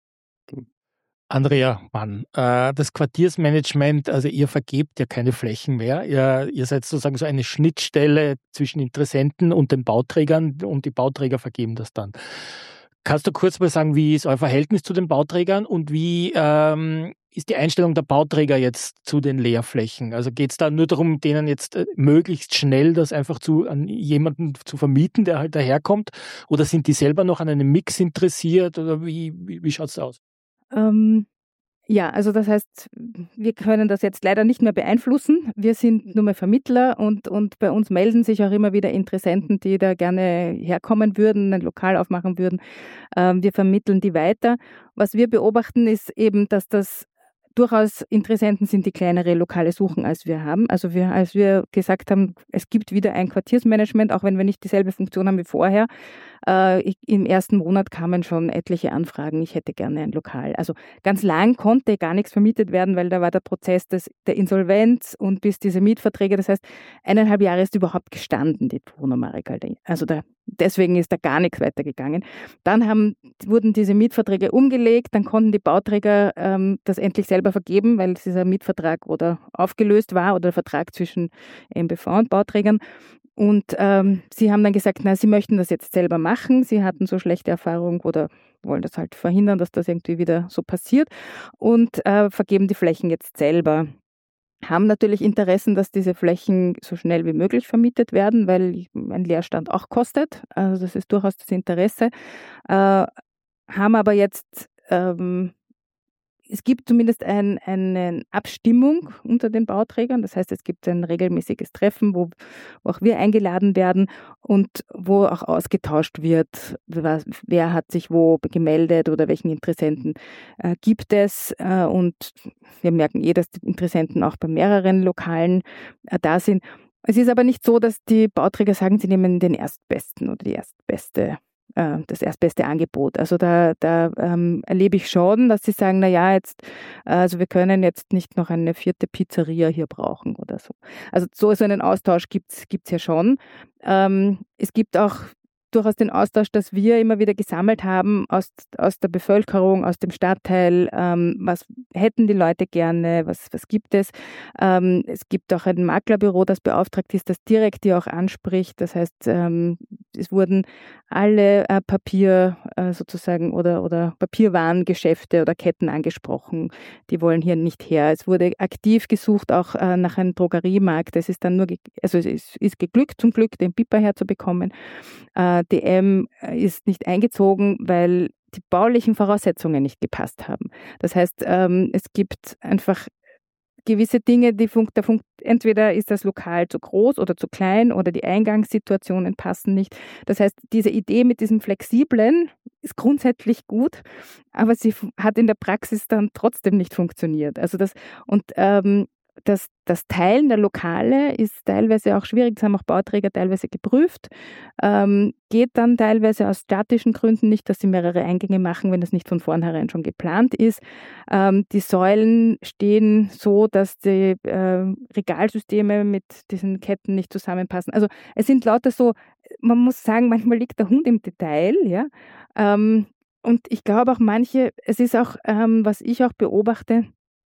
Speaker 2: Andrea Mann, äh, das Quartiersmanagement, also ihr vergebt ja keine Flächen mehr. Ihr, ihr seid sozusagen so eine Schnittstelle zwischen Interessenten und den Bauträgern und die Bauträger vergeben das dann. Kannst du kurz mal sagen, wie ist euer Verhältnis zu den Bauträgern und wie ähm, ist die Einstellung der Bauträger jetzt zu den Leerflächen? Also geht es da nur darum, denen jetzt äh, möglichst schnell das einfach zu an jemanden zu vermieten, der halt daherkommt? Oder sind die selber noch an einem Mix interessiert? Oder wie, wie, wie schaut es aus?
Speaker 4: Ähm, ja, also das heißt, wir können das jetzt leider nicht mehr beeinflussen. Wir sind nur mehr Vermittler und, und bei uns melden sich auch immer wieder Interessenten, die da gerne herkommen würden, ein Lokal aufmachen würden. Ähm, wir vermitteln die weiter. Was wir beobachten, ist eben, dass das durchaus Interessenten sind, die kleinere Lokale suchen, als wir haben. Also wir, als wir gesagt haben, es gibt wieder ein Quartiersmanagement, auch wenn wir nicht dieselbe Funktion haben wie vorher, äh, ich, im ersten Monat kamen schon etliche Anfragen, ich hätte gerne ein Lokal. Also ganz lang konnte gar nichts vermietet werden, weil da war der Prozess des, der Insolvenz und bis diese Mietverträge, das heißt, eineinhalb Jahre ist überhaupt gestanden, die Bruno-Marek-Allee. Also da, deswegen ist da gar nichts weitergegangen. Dann haben, wurden diese Mietverträge umgelegt, dann konnten die Bauträger ähm, das endlich selber vergeben, weil dieser Mietvertrag oder aufgelöst war oder der Vertrag zwischen M B V und Bauträgern. Und ähm, sie haben dann gesagt, na, sie möchten das jetzt selber machen. Sie hatten so schlechte Erfahrung oder wollen das halt verhindern, dass das irgendwie wieder so passiert und äh, vergeben die Flächen jetzt selber. Haben natürlich Interessen, dass diese Flächen so schnell wie möglich vermietet werden, weil ein Leerstand auch kostet. Also das ist durchaus das Interesse. Äh, haben aber jetzt ähm, Es gibt zumindest ein, eine Abstimmung unter den Bauträgern. Das heißt, es gibt ein regelmäßiges Treffen, wo, wo auch wir eingeladen werden und wo auch ausgetauscht wird, wer, wer hat sich wo gemeldet oder welchen Interessenten äh, gibt es. Äh, und wir merken eh, dass die Interessenten auch bei mehreren Lokalen äh, da sind. Es ist aber nicht so, dass die Bauträger sagen, sie nehmen den Erstbesten oder die Erstbeste. Das erstbeste Angebot. Also da, da ähm, erlebe ich schon, dass sie sagen, na ja, jetzt, also wir können jetzt nicht noch eine vierte Pizzeria hier brauchen oder so. Also so, so einen Austausch gibt es ja schon. Ähm, es gibt auch durchaus den Austausch, dass wir immer wieder gesammelt haben aus, aus der Bevölkerung, aus dem Stadtteil, ähm, was hätten die Leute gerne, was, was gibt es. Ähm, es gibt auch ein Maklerbüro, das beauftragt ist, das direkt die auch anspricht. Das heißt, ähm, es wurden alle äh, Papier äh, sozusagen oder, oder Papierwarengeschäfte oder Ketten angesprochen. Die wollen hier nicht her. Es wurde aktiv gesucht auch äh, nach einem Drogeriemarkt. Es ist dann nur, ge- also es ist, ist geglückt zum Glück, den Piper herzubekommen. Äh, D M ist nicht eingezogen, weil die baulichen Voraussetzungen nicht gepasst haben. Das heißt, ähm, es gibt einfach gewisse Dinge, die funkt, da funkt, entweder ist das Lokal zu groß oder zu klein oder die Eingangssituationen passen nicht. Das heißt, diese Idee mit diesem Flexiblen ist grundsätzlich gut, aber sie hat in der Praxis dann trotzdem nicht funktioniert. Also das, und ähm, das, das Teilen der Lokale ist teilweise auch schwierig. Das haben auch Bauträger teilweise geprüft. Ähm, geht dann teilweise aus statischen Gründen nicht, dass sie mehrere Eingänge machen, wenn das nicht von vornherein schon geplant ist. Ähm, die Säulen stehen so, dass die äh, Regalsysteme mit diesen Ketten nicht zusammenpassen. Also es sind lauter so, man muss sagen, manchmal liegt der Hund im Detail, ja. Ähm, und ich glaube auch manche, es ist auch, ähm, was ich auch beobachte,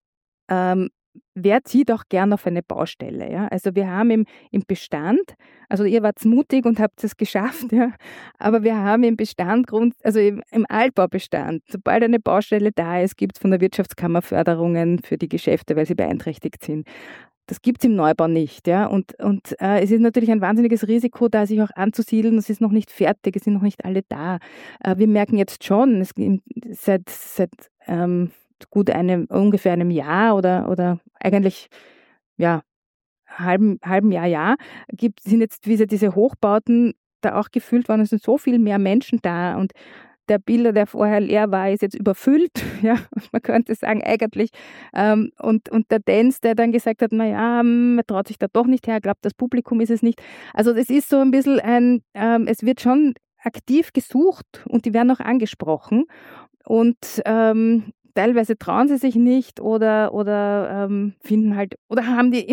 Speaker 4: ähm, wer zieht auch gern auf eine Baustelle? Ja? Also wir haben im, im Bestand, also ihr wart mutig und habt es geschafft, ja? Aber wir haben im Bestand, Grund, also im, im Altbaubestand, sobald eine Baustelle da ist, gibt es von der Wirtschaftskammer Förderungen für die Geschäfte, weil sie beeinträchtigt sind. Das gibt es im Neubau nicht. Ja? Und, und äh, es ist natürlich ein wahnsinniges Risiko, da sich auch anzusiedeln. Es ist noch nicht fertig, es sind noch nicht alle da. Äh, wir merken jetzt schon, es, seit, seit ähm, gut einem, ungefähr einem Jahr oder, oder eigentlich ja, halben, halben Jahr, Jahr, gibt, sind jetzt diese, diese Hochbauten da auch gefüllt worden. Es sind so viel mehr Menschen da und der Bilder, der vorher leer war, ist jetzt überfüllt. Ja, man könnte sagen eigentlich. Ähm, und, und der Dance, der dann gesagt hat, naja, man traut sich da doch nicht her, glaubt, das Publikum ist es nicht. Also das ist so ein bisschen ein, ähm, es wird schon aktiv gesucht und die werden auch angesprochen. Und ähm, teilweise trauen sie sich nicht oder, oder ähm, finden halt, oder haben die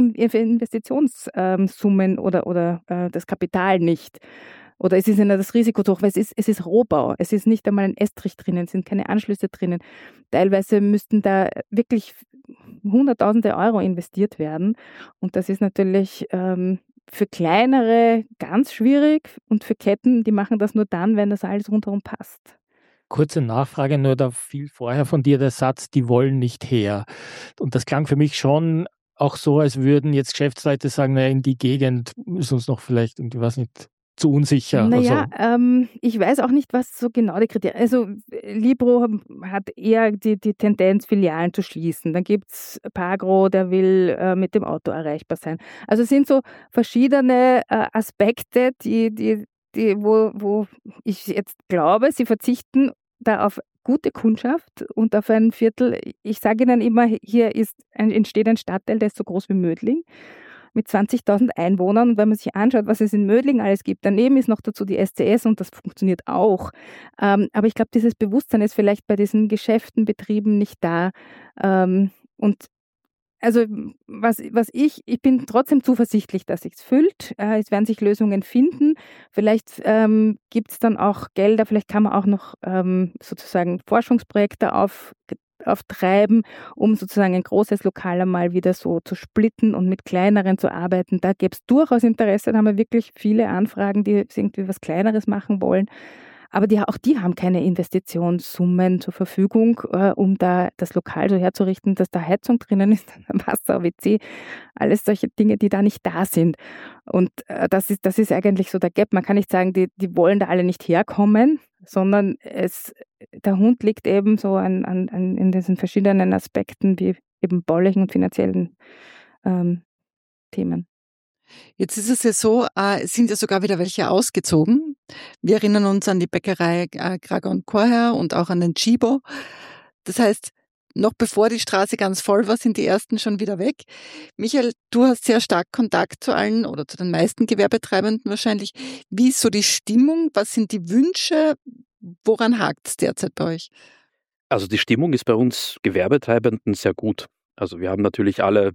Speaker 4: Investitionssummen oder, oder äh, das Kapital nicht. Oder es ist ihnen das Risiko durch, weil es ist, es ist Rohbau. Es ist nicht einmal ein Estrich drinnen, es sind keine Anschlüsse drinnen. Teilweise müssten da wirklich Hunderttausende Euro investiert werden. Und das ist natürlich ähm, für kleinere ganz schwierig und für Ketten, die machen das nur dann, wenn das alles rundherum passt.
Speaker 2: Kurze Nachfrage, nur da fiel vorher von dir der Satz, die wollen nicht her. Und das klang für mich schon auch so, als würden jetzt Geschäftsleute sagen, naja, in die Gegend ist uns noch vielleicht, ich weiß nicht, zu unsicher.
Speaker 4: Naja,
Speaker 2: also.
Speaker 4: ähm, ich weiß auch nicht, was so genau die Kriterien, also Libro hat eher die, die Tendenz, Filialen zu schließen. Dann gibt es Pagro, der will äh, mit dem Auto erreichbar sein. Also es sind so verschiedene äh, Aspekte, die, die, die, wo, wo ich jetzt glaube, sie verzichten da auf gute Kundschaft und auf ein Viertel. Ich sage Ihnen immer, hier ist ein, entsteht ein Stadtteil, der ist so groß wie Mödling, mit zwanzigtausend Einwohnern. Und wenn man sich anschaut, was es in Mödling alles gibt, daneben ist noch dazu die S C S und das funktioniert auch. Ähm, aber ich glaube, dieses Bewusstsein ist vielleicht bei diesen Geschäften, Betrieben nicht da. Ähm, und also was, was ich, ich bin trotzdem zuversichtlich, dass sich's füllt. Äh, es werden sich Lösungen finden. Vielleicht ähm, gibt es dann auch Gelder, vielleicht kann man auch noch ähm, sozusagen Forschungsprojekte auf auftreiben, um sozusagen ein großes Lokal einmal wieder so zu splitten und mit kleineren zu arbeiten. Da gäbe es durchaus Interesse, da haben wir wirklich viele Anfragen, die irgendwie was Kleineres machen wollen. Aber die, auch die haben keine Investitionssummen zur Verfügung, äh, um da das Lokal so herzurichten, dass da Heizung drinnen ist, Wasser, W C, alles solche Dinge, die da nicht da sind. Und äh, das ist, das ist eigentlich so der Gap. Man kann nicht sagen, die, die wollen da alle nicht herkommen, sondern es, der Hund liegt eben so an, an, an in diesen verschiedenen Aspekten wie eben baulichen und finanziellen ähm, Themen.
Speaker 1: Jetzt ist es ja so, äh, es sind ja sogar wieder welche ausgezogen. Wir erinnern uns an die Bäckerei äh, Krager und Chorherr und auch an den Chibo. Das heißt, noch bevor die Straße ganz voll war, sind die ersten schon wieder weg. Michael, du hast sehr stark Kontakt zu allen oder zu den meisten Gewerbetreibenden wahrscheinlich. Wie ist so die Stimmung? Was sind die Wünsche? Woran hakt es derzeit bei euch?
Speaker 5: Also die Stimmung ist bei uns Gewerbetreibenden sehr gut. Also wir haben natürlich alle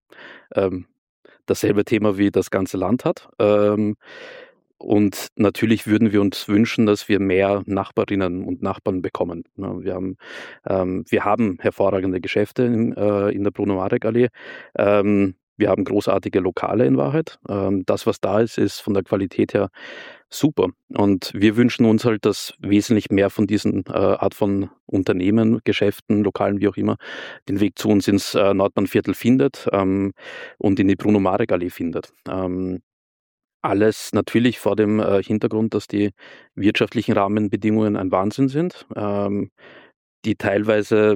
Speaker 5: ähm, dasselbe Thema wie das ganze Land hat. Ähm, und natürlich würden wir uns wünschen, dass wir mehr Nachbarinnen und Nachbarn bekommen. Ja, wir haben, ähm, wir haben hervorragende Geschäfte in, äh, in der Bruno-Marek-Allee. Ähm, wir haben großartige Lokale in Wahrheit. Ähm, das, was da ist, ist von der Qualität her super. Und wir wünschen uns halt, dass wesentlich mehr von diesen äh, Art von Unternehmen, Geschäften, Lokalen, wie auch immer, den Weg zu uns ins äh, Nordbahnviertel findet ähm, und in die Bruno-Marek-Allee findet. Ähm, alles natürlich vor dem äh, Hintergrund, dass die wirtschaftlichen Rahmenbedingungen ein Wahnsinn sind, ähm, die teilweise,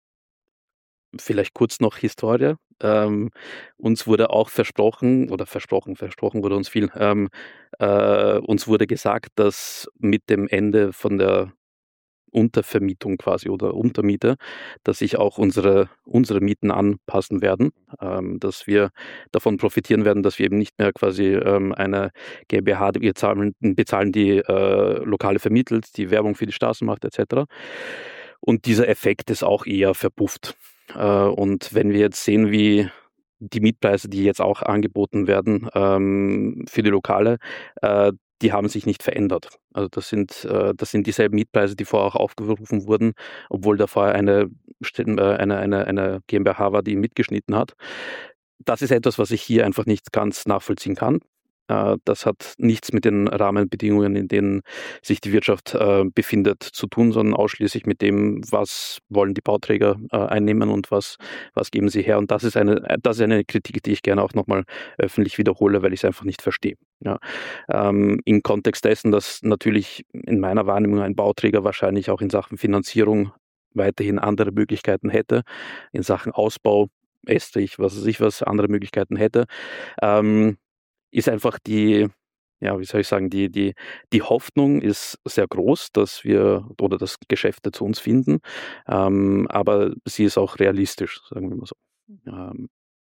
Speaker 5: vielleicht kurz noch Historie, ähm, uns wurde auch versprochen, oder versprochen, versprochen wurde uns viel, ähm, äh, uns wurde gesagt, dass mit dem Ende von der Untervermietung quasi oder Untermiete, dass sich auch unsere, unsere Mieten anpassen werden, ähm, dass wir davon profitieren werden, dass wir eben nicht mehr quasi ähm, eine GmbH, wir zahlen, bezahlen die äh, Lokale vermittelt, die Werbung für die Straßen macht et cetera. Und dieser Effekt ist auch eher verpufft. Äh, und wenn wir jetzt sehen, wie die Mietpreise, die jetzt auch angeboten werden ähm, für die Lokale, äh, die haben sich nicht verändert. Also das sind, äh, das sind dieselben Mietpreise, die vorher auch aufgerufen wurden, obwohl da vorher eine, eine, eine, eine GmbH war, die mitgeschnitten hat. Das ist etwas, was ich hier einfach nicht ganz nachvollziehen kann. Das hat nichts mit den Rahmenbedingungen, in denen sich die Wirtschaft äh, befindet, zu tun, sondern ausschließlich mit dem, was wollen die Bauträger äh, einnehmen und was, was geben sie her. Und das ist eine, das ist eine Kritik, die ich gerne auch nochmal öffentlich wiederhole, weil ich es einfach nicht verstehe. Ja. Ähm, im Kontext dessen, dass natürlich in meiner Wahrnehmung ein Bauträger wahrscheinlich auch in Sachen Finanzierung weiterhin andere Möglichkeiten hätte, in Sachen Ausbau, Estrich, was weiß ich was, andere Möglichkeiten hätte. Ähm, ist einfach die, ja, wie soll ich sagen, die, die, die Hoffnung ist sehr groß, dass wir oder dass Geschäfte zu uns finden, ähm, aber sie ist auch realistisch, sagen wir mal so. Ähm,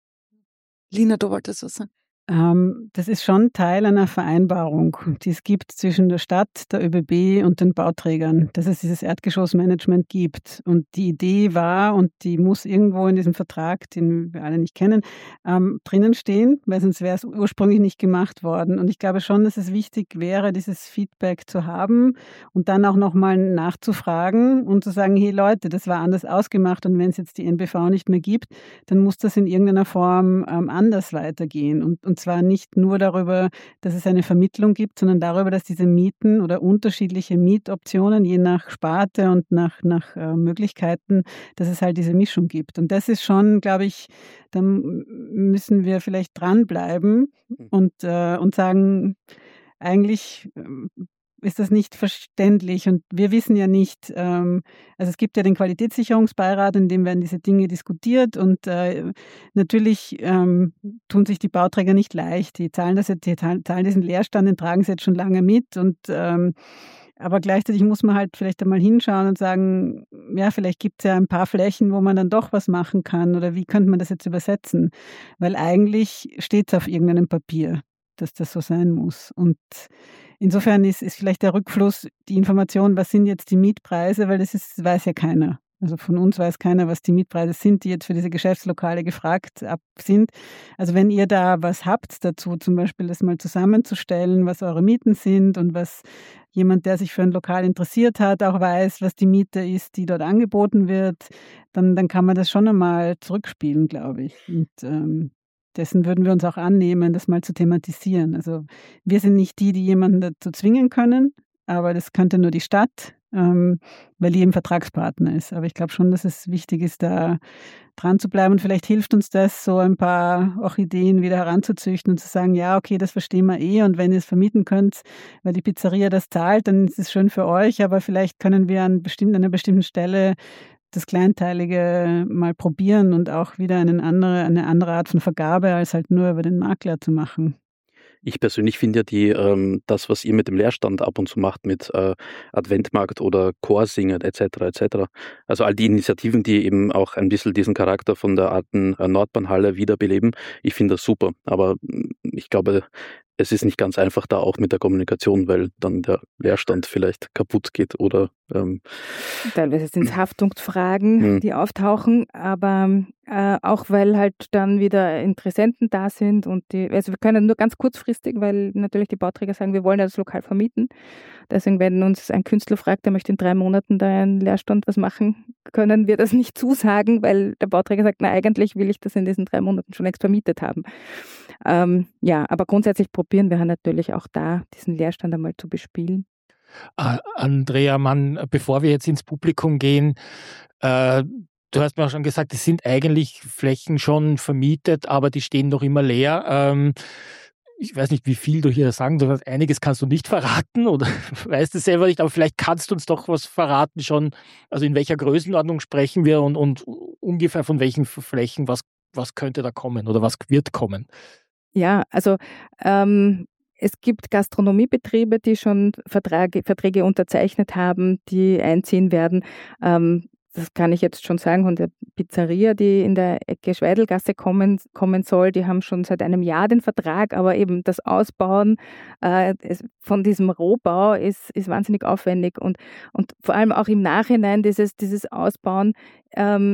Speaker 1: Lina, du wolltest was sagen?
Speaker 3: Ähm, das ist schon Teil einer Vereinbarung, die es gibt zwischen der Stadt, der ÖBB und den Bauträgern, dass es dieses Erdgeschossmanagement gibt. Und die Idee war, und die muss irgendwo in diesem Vertrag, den wir alle nicht kennen, ähm, drinnen stehen, weil sonst wäre es ursprünglich nicht gemacht worden. Und ich glaube schon, dass es wichtig wäre, dieses Feedback zu haben und dann auch nochmal nachzufragen und zu sagen, hey Leute, das war anders ausgemacht und wenn es jetzt die N B V nicht mehr gibt, dann muss das in irgendeiner Form ähm, anders weitergehen. Und, und zwar nicht nur darüber, dass es eine Vermittlung gibt, sondern darüber, dass diese Mieten oder unterschiedliche Mietoptionen, je nach Sparte und nach, nach äh, Möglichkeiten, dass es halt diese Mischung gibt. Und das ist schon, glaube ich, da müssen wir vielleicht dranbleiben und, äh, und sagen, eigentlich ist das nicht verständlich und wir wissen ja nicht, ähm, also es gibt ja den Qualitätssicherungsbeirat, in dem werden diese Dinge diskutiert und äh, natürlich ähm, tun sich die Bauträger nicht leicht. Die zahlen das jetzt, die zahlen diesen Leerstand, den tragen sie jetzt schon lange mit und ähm, aber gleichzeitig muss man halt vielleicht einmal hinschauen und sagen, ja, vielleicht gibt es ja ein paar Flächen, wo man dann doch was machen kann oder wie könnte man das jetzt übersetzen? Weil eigentlich steht es auf irgendeinem Papier, dass das so sein muss. Und insofern ist, ist vielleicht der Rückfluss die Information, was sind jetzt die Mietpreise, weil das ist, weiß ja keiner. Also von uns weiß keiner, was die Mietpreise sind, die jetzt für diese Geschäftslokale gefragt ab sind. Also wenn ihr da was habt dazu, zum Beispiel das mal zusammenzustellen, was eure Mieten sind und was jemand, der sich für ein Lokal interessiert hat, auch weiß, was die Miete ist, die dort angeboten wird, dann, dann kann man das schon einmal zurückspielen, glaube ich. Und ähm, dessen würden wir uns auch annehmen, das mal zu thematisieren. Also wir sind nicht die, die jemanden dazu zwingen können, aber das könnte nur die Stadt, ähm, weil die eben Vertragspartner ist. Aber ich glaube schon, dass es wichtig ist, da dran zu bleiben. Und vielleicht hilft uns das, so ein paar auch Ideen wieder heranzuzüchten und zu sagen, ja, okay, das verstehen wir eh und wenn ihr es vermieten könnt, weil die Pizzeria das zahlt, dann ist es schön für euch, aber vielleicht können wir an, bestimmt, an einer bestimmten Stelle das Kleinteilige mal probieren und auch wieder eine andere, eine andere Art von Vergabe als halt nur über den Makler zu machen.
Speaker 5: Ich persönlich finde ja die, ähm, das, was ihr mit dem Leerstand ab und zu macht, mit äh, Adventmarkt oder Chorsingen et cetera et cetera, also all die Initiativen, die eben auch ein bisschen diesen Charakter von der alten äh, Nordbahnhalle wiederbeleben, ich finde das super. Aber ich glaube, es ist nicht ganz einfach da auch mit der Kommunikation, weil dann der Leerstand vielleicht kaputt geht oder ähm,
Speaker 4: teilweise sind es Haftungsfragen, hm. die auftauchen, aber äh, auch weil halt dann wieder Interessenten da sind und die, also wir können nur ganz kurzfristig, weil natürlich die Bauträger sagen, wir wollen ja das Lokal vermieten. Deswegen, wenn uns ein Künstler fragt, der möchte in drei Monaten da einen Leerstand was machen, können wir das nicht zusagen, weil der Bauträger sagt, na eigentlich will ich das in diesen drei Monaten schon längst vermietet haben. Ähm, ja, aber grundsätzlich probieren wir natürlich auch da, diesen Leerstand einmal zu bespielen.
Speaker 2: Uh, Andrea Mann, bevor wir jetzt ins Publikum gehen, uh, du hast mir auch schon gesagt, es sind eigentlich Flächen schon vermietet, aber die stehen noch immer leer. Ähm, ich weiß nicht, wie viel du hier sagen sollst. Einiges kannst du nicht verraten oder weißt du selber nicht, aber vielleicht kannst du uns doch was verraten schon. Also in welcher Größenordnung sprechen wir und, und ungefähr von welchen Flächen, was, was könnte da kommen oder was wird kommen?
Speaker 4: Ja, also ähm, es gibt Gastronomiebetriebe, die schon Verträge, Verträge unterzeichnet haben, die einziehen werden. Ähm, das kann ich jetzt schon sagen, von der Pizzeria, die in der Ecke Schweidelgasse kommen, kommen soll, die haben schon seit einem Jahr den Vertrag, aber eben das Ausbauen äh, es, von diesem Rohbau ist, ist wahnsinnig aufwendig und, und vor allem auch im Nachhinein dieses, dieses Ausbauen ähm,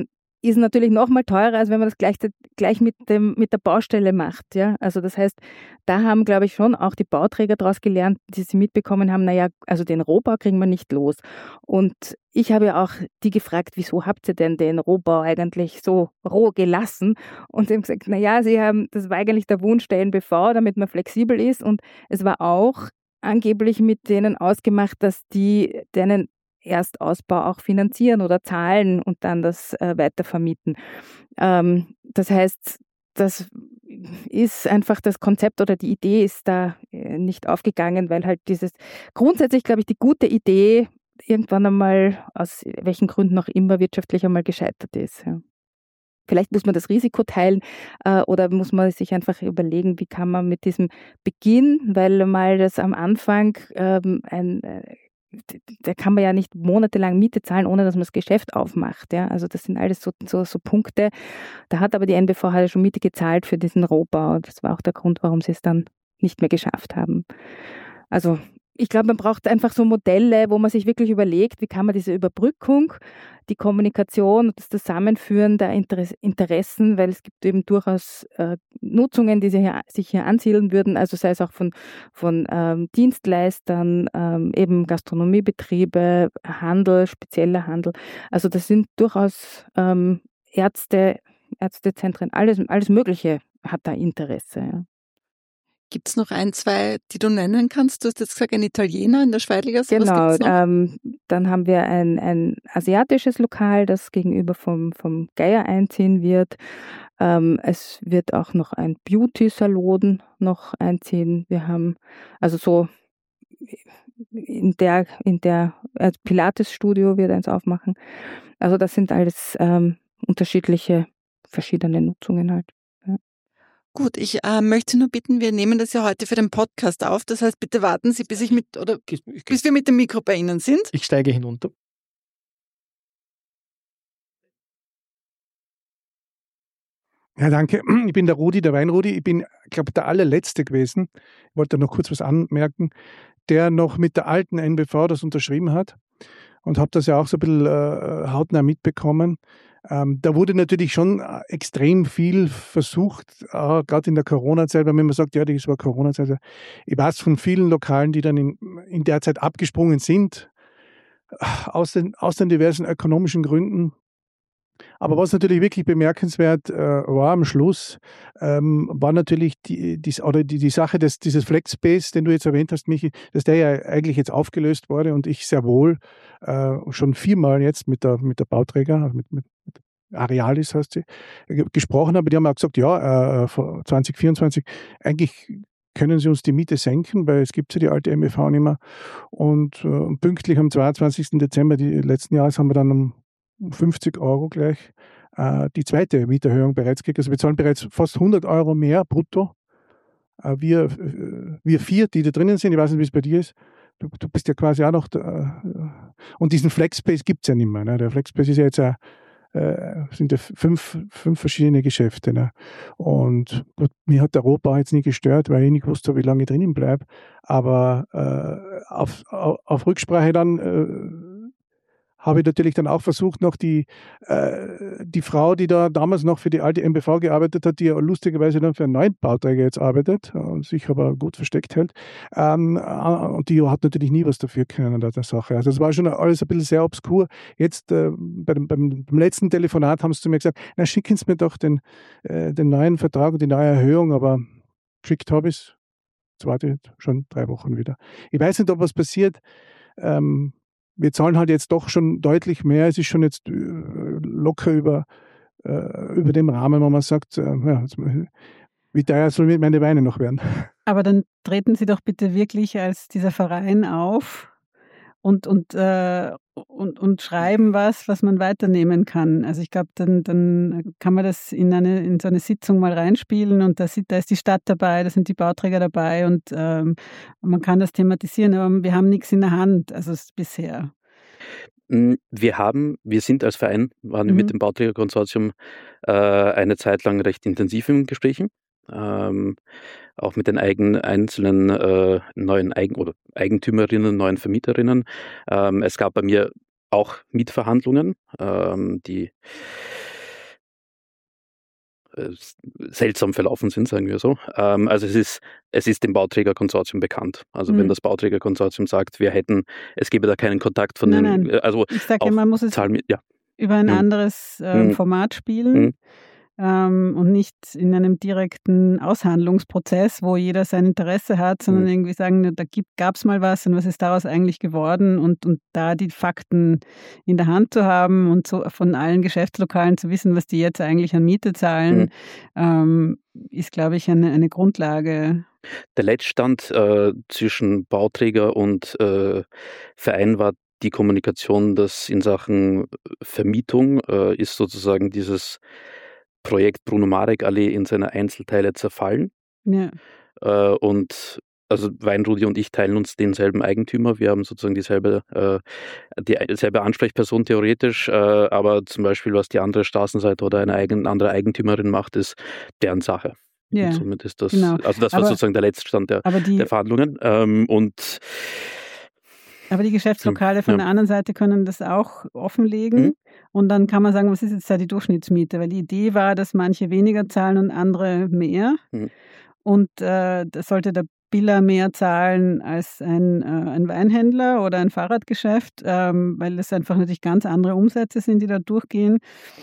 Speaker 4: ist natürlich noch mal teurer, als wenn man das gleich, gleich mit, dem, mit der Baustelle macht. Ja? Also das heißt, da haben, glaube ich, schon auch die Bauträger daraus gelernt, die sie mitbekommen haben, naja, also den Rohbau kriegen wir nicht los. Und ich habe ja auch die gefragt, wieso habt ihr denn den Rohbau eigentlich so roh gelassen? Und sie haben gesagt, naja, sie haben, das war eigentlich der Wunsch der N B V, damit man flexibel ist. Und es war auch angeblich mit denen ausgemacht, dass die denen Erstausbau auch finanzieren oder zahlen und dann das äh, weitervermieten. Ähm, das heißt, das ist einfach das Konzept oder die Idee ist da äh, nicht aufgegangen, weil halt dieses grundsätzlich, glaube ich, die gute Idee irgendwann einmal, aus welchen Gründen auch immer, wirtschaftlich einmal gescheitert ist. Ja. Vielleicht muss man das Risiko teilen äh, oder muss man sich einfach überlegen, wie kann man mit diesem Beginn, weil mal das am Anfang ähm, ein äh, da kann man ja nicht monatelang Miete zahlen, ohne dass man das Geschäft aufmacht. Ja? Also das sind alles so, so, so Punkte. Da hat aber die N B V halt schon Miete gezahlt für diesen Rohbau. Das war auch der Grund, warum sie es dann nicht mehr geschafft haben. Also ich glaube, man braucht einfach so Modelle, wo man sich wirklich überlegt, wie kann man diese Überbrückung, die Kommunikation und das Zusammenführen der Interessen, weil es gibt eben durchaus äh, Nutzungen, die sich hier, sich hier ansiedeln würden, also sei es auch von, von ähm, Dienstleistern, ähm, eben Gastronomiebetriebe, Handel, spezieller Handel. Also das sind durchaus ähm, Ärzte, Ärztezentren, alles, alles Mögliche hat da Interesse. Ja.
Speaker 1: Gibt es noch ein, zwei, die du nennen kannst? Du hast jetzt gesagt, ein Italiener in der Schweidligasse.
Speaker 4: Genau, ähm, dann haben wir ein, ein asiatisches Lokal, das gegenüber vom, vom Geier einziehen wird. Ähm, es wird auch noch ein Beauty-Salon noch einziehen. Wir haben also so in der, in der also Pilates-Studio wird eins aufmachen. Also das sind alles ähm, unterschiedliche, verschiedene Nutzungen halt. Ja.
Speaker 1: Gut, ich äh, möchte Sie nur bitten, wir nehmen das ja heute für den Podcast auf. Das heißt, bitte warten Sie, bis ich mit oder bis wir mit dem Mikro bei Ihnen sind.
Speaker 2: Ich steige hinunter.
Speaker 6: Ja, danke. Ich bin der Rudi, der Weinrudi. Ich bin, glaube ich, der allerletzte gewesen. Ich wollte noch kurz was anmerken, der noch mit der alten N B V das unterschrieben hat und habe das ja auch so ein bisschen äh, hautnah mitbekommen. Ähm, da wurde natürlich schon extrem viel versucht, äh, gerade in der Corona-Zeit, wenn man sagt, ja, das war Corona-Zeit. Ich weiß von vielen Lokalen, die dann in, in der Zeit abgesprungen sind, aus den, aus den diversen ökonomischen Gründen. Aber was natürlich wirklich bemerkenswert äh, war am Schluss, ähm, war natürlich die, die, oder die, die Sache, dass dieses Flexspace, den du jetzt erwähnt hast, Michi, dass der ja eigentlich jetzt aufgelöst wurde und ich sehr wohl äh, schon viermal jetzt mit der, mit der Bauträger, also mit, mit, mit Arealis heißt sie, gesprochen habe. Die haben auch gesagt, ja, äh, zwanzig vierundzwanzig, eigentlich können sie uns die Miete senken, weil es gibt ja die alte M B V nicht mehr. Und äh, pünktlich am zweiundzwanzigsten Dezember die letzten Jahres haben wir dann um fünfzig Euro gleich äh, die zweite Mieterhöhung bereits gekriegt. Also wir zahlen bereits fast hundert Euro mehr brutto. Äh, wir, äh, wir vier, die da drinnen sind, ich weiß nicht, wie es bei dir ist, du, du bist ja quasi auch noch da, äh, und diesen Flexspace gibt es ja nicht mehr. Ne? Der Flexspace ist ja jetzt ein äh, sind ja fünf, fünf verschiedene Geschäfte. Ne? Und gut, mir hat der Rohbau jetzt nie gestört, weil ich nicht wusste, wie lange ich drinnen bleibe. Aber äh, auf, auf, auf Rücksprache dann äh, habe ich natürlich dann auch versucht, noch die, äh, die Frau, die da damals noch für die alte M B V gearbeitet hat, die ja lustigerweise dann für einen neuen Bauträger jetzt arbeitet und sich aber gut versteckt hält. Ähm, und die hat natürlich nie was dafür können an der Sache. Also das war schon alles ein bisschen sehr obskur. Jetzt äh, bei dem, beim, beim letzten Telefonat haben sie zu mir gesagt, na schicken Sie mir doch den, äh, den neuen Vertrag und die neue Erhöhung, aber geschickt habe ich es. Jetzt warte ich schon drei Wochen wieder. Ich weiß nicht, ob was passiert. Ähm, Wir zahlen halt jetzt doch schon deutlich mehr. Es ist schon jetzt locker über, äh, über dem Rahmen, wo man sagt, äh, ja, wie teuer sollen meine Weine noch werden.
Speaker 3: Aber dann treten Sie doch bitte wirklich als dieser Verein auf und, und, äh, und, und schreiben was, was man weiternehmen kann. Also ich glaube, dann, dann kann man das in, eine, in so eine Sitzung mal reinspielen und da, da ist die Stadt dabei, da sind die Bauträger dabei und ähm, man kann das thematisieren, aber wir haben nichts in der Hand, also bisher.
Speaker 5: Wir haben, wir sind als Verein, waren mhm. mit dem Bauträgerkonsortium äh, eine Zeit lang recht intensiv in Gesprächen. Ähm, auch mit den eigen, einzelnen äh, neuen Eigen- oder Eigentümerinnen, neuen Vermieterinnen. Ähm, es gab bei mir auch Mietverhandlungen, ähm, die äh, seltsam verlaufen sind, sagen wir so. Ähm, also es ist, es ist dem Bauträgerkonsortium bekannt. Also mhm. wenn das Bauträgerkonsortium sagt, wir hätten, es gäbe da keinen Kontakt von
Speaker 3: nein,
Speaker 5: den,
Speaker 3: nein.
Speaker 5: also
Speaker 3: ich sage, man muss es
Speaker 5: Zahlen, ja.
Speaker 3: über ein
Speaker 5: mhm.
Speaker 3: anderes äh, mhm. Format spielen. Mhm. Ähm, und nicht in einem direkten Aushandlungsprozess, wo jeder sein Interesse hat, sondern mhm. irgendwie sagen, da gab es mal was und was ist daraus eigentlich geworden und, und da die Fakten in der Hand zu haben und so von allen Geschäftslokalen zu wissen, was die jetzt eigentlich an Miete zahlen, mhm. ähm, ist, glaube ich, eine, eine Grundlage.
Speaker 5: Der Letztstand äh, zwischen Bauträger und äh, Verein war die Kommunikation, dass in Sachen Vermietung äh, ist sozusagen dieses Projekt Bruno-Marek-Allee in seine Einzelteile zerfallen.
Speaker 3: Ja.
Speaker 5: Äh, und also Weinrudi und ich teilen uns denselben Eigentümer. Wir haben sozusagen dieselbe, äh, dieselbe Ansprechperson theoretisch, äh, aber zum Beispiel, was die andere Straßenseite oder eine eigen, andere Eigentümerin macht, ist deren Sache.
Speaker 3: Ja,
Speaker 5: und somit ist das,
Speaker 3: genau.
Speaker 5: also das war
Speaker 3: aber,
Speaker 5: sozusagen der Letztstand der,
Speaker 3: die,
Speaker 5: der Verhandlungen. Ähm, und
Speaker 3: Aber die Geschäftslokale von ja. der anderen Seite können das auch offenlegen mhm. und dann kann man sagen, was ist jetzt da die Durchschnittsmiete? Weil die Idee war, dass manche weniger zahlen und andere mehr. Mhm. Und äh, da sollte der Biller mehr zahlen als ein, äh, ein Weinhändler oder ein Fahrradgeschäft, ähm, weil das einfach natürlich ganz andere Umsätze sind, die da durchgehen.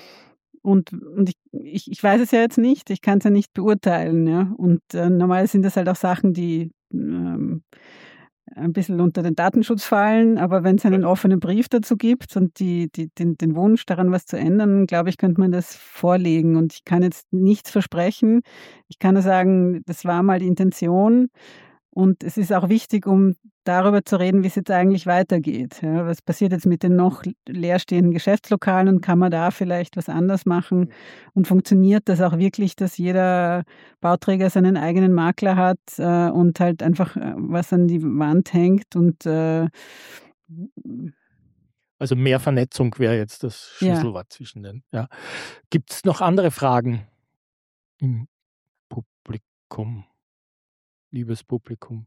Speaker 3: Und, und ich, ich, ich weiß es ja jetzt nicht, ich kann es ja nicht beurteilen. Ja? Und äh, normal sind das halt auch Sachen, die ähm, ein bisschen unter den Datenschutz fallen, aber wenn es einen offenen Brief dazu gibt und die, die, den, den Wunsch daran, was zu ändern, glaube ich, könnte man das vorlegen. Und ich kann jetzt nichts versprechen. Ich kann nur sagen, das war mal die Intention. Und es ist auch wichtig, um darüber zu reden, wie es jetzt eigentlich weitergeht. Ja, was passiert jetzt mit den noch leerstehenden Geschäftslokalen und kann man da vielleicht was anders machen? Und funktioniert das auch wirklich, dass jeder Bauträger seinen eigenen Makler hat äh, und halt einfach äh, was an die Wand hängt und äh,
Speaker 2: also mehr Vernetzung wäre jetzt das Schlüsselwort ja. zwischen den. Ja. Gibt es noch andere Fragen im Publikum? Liebes Publikum.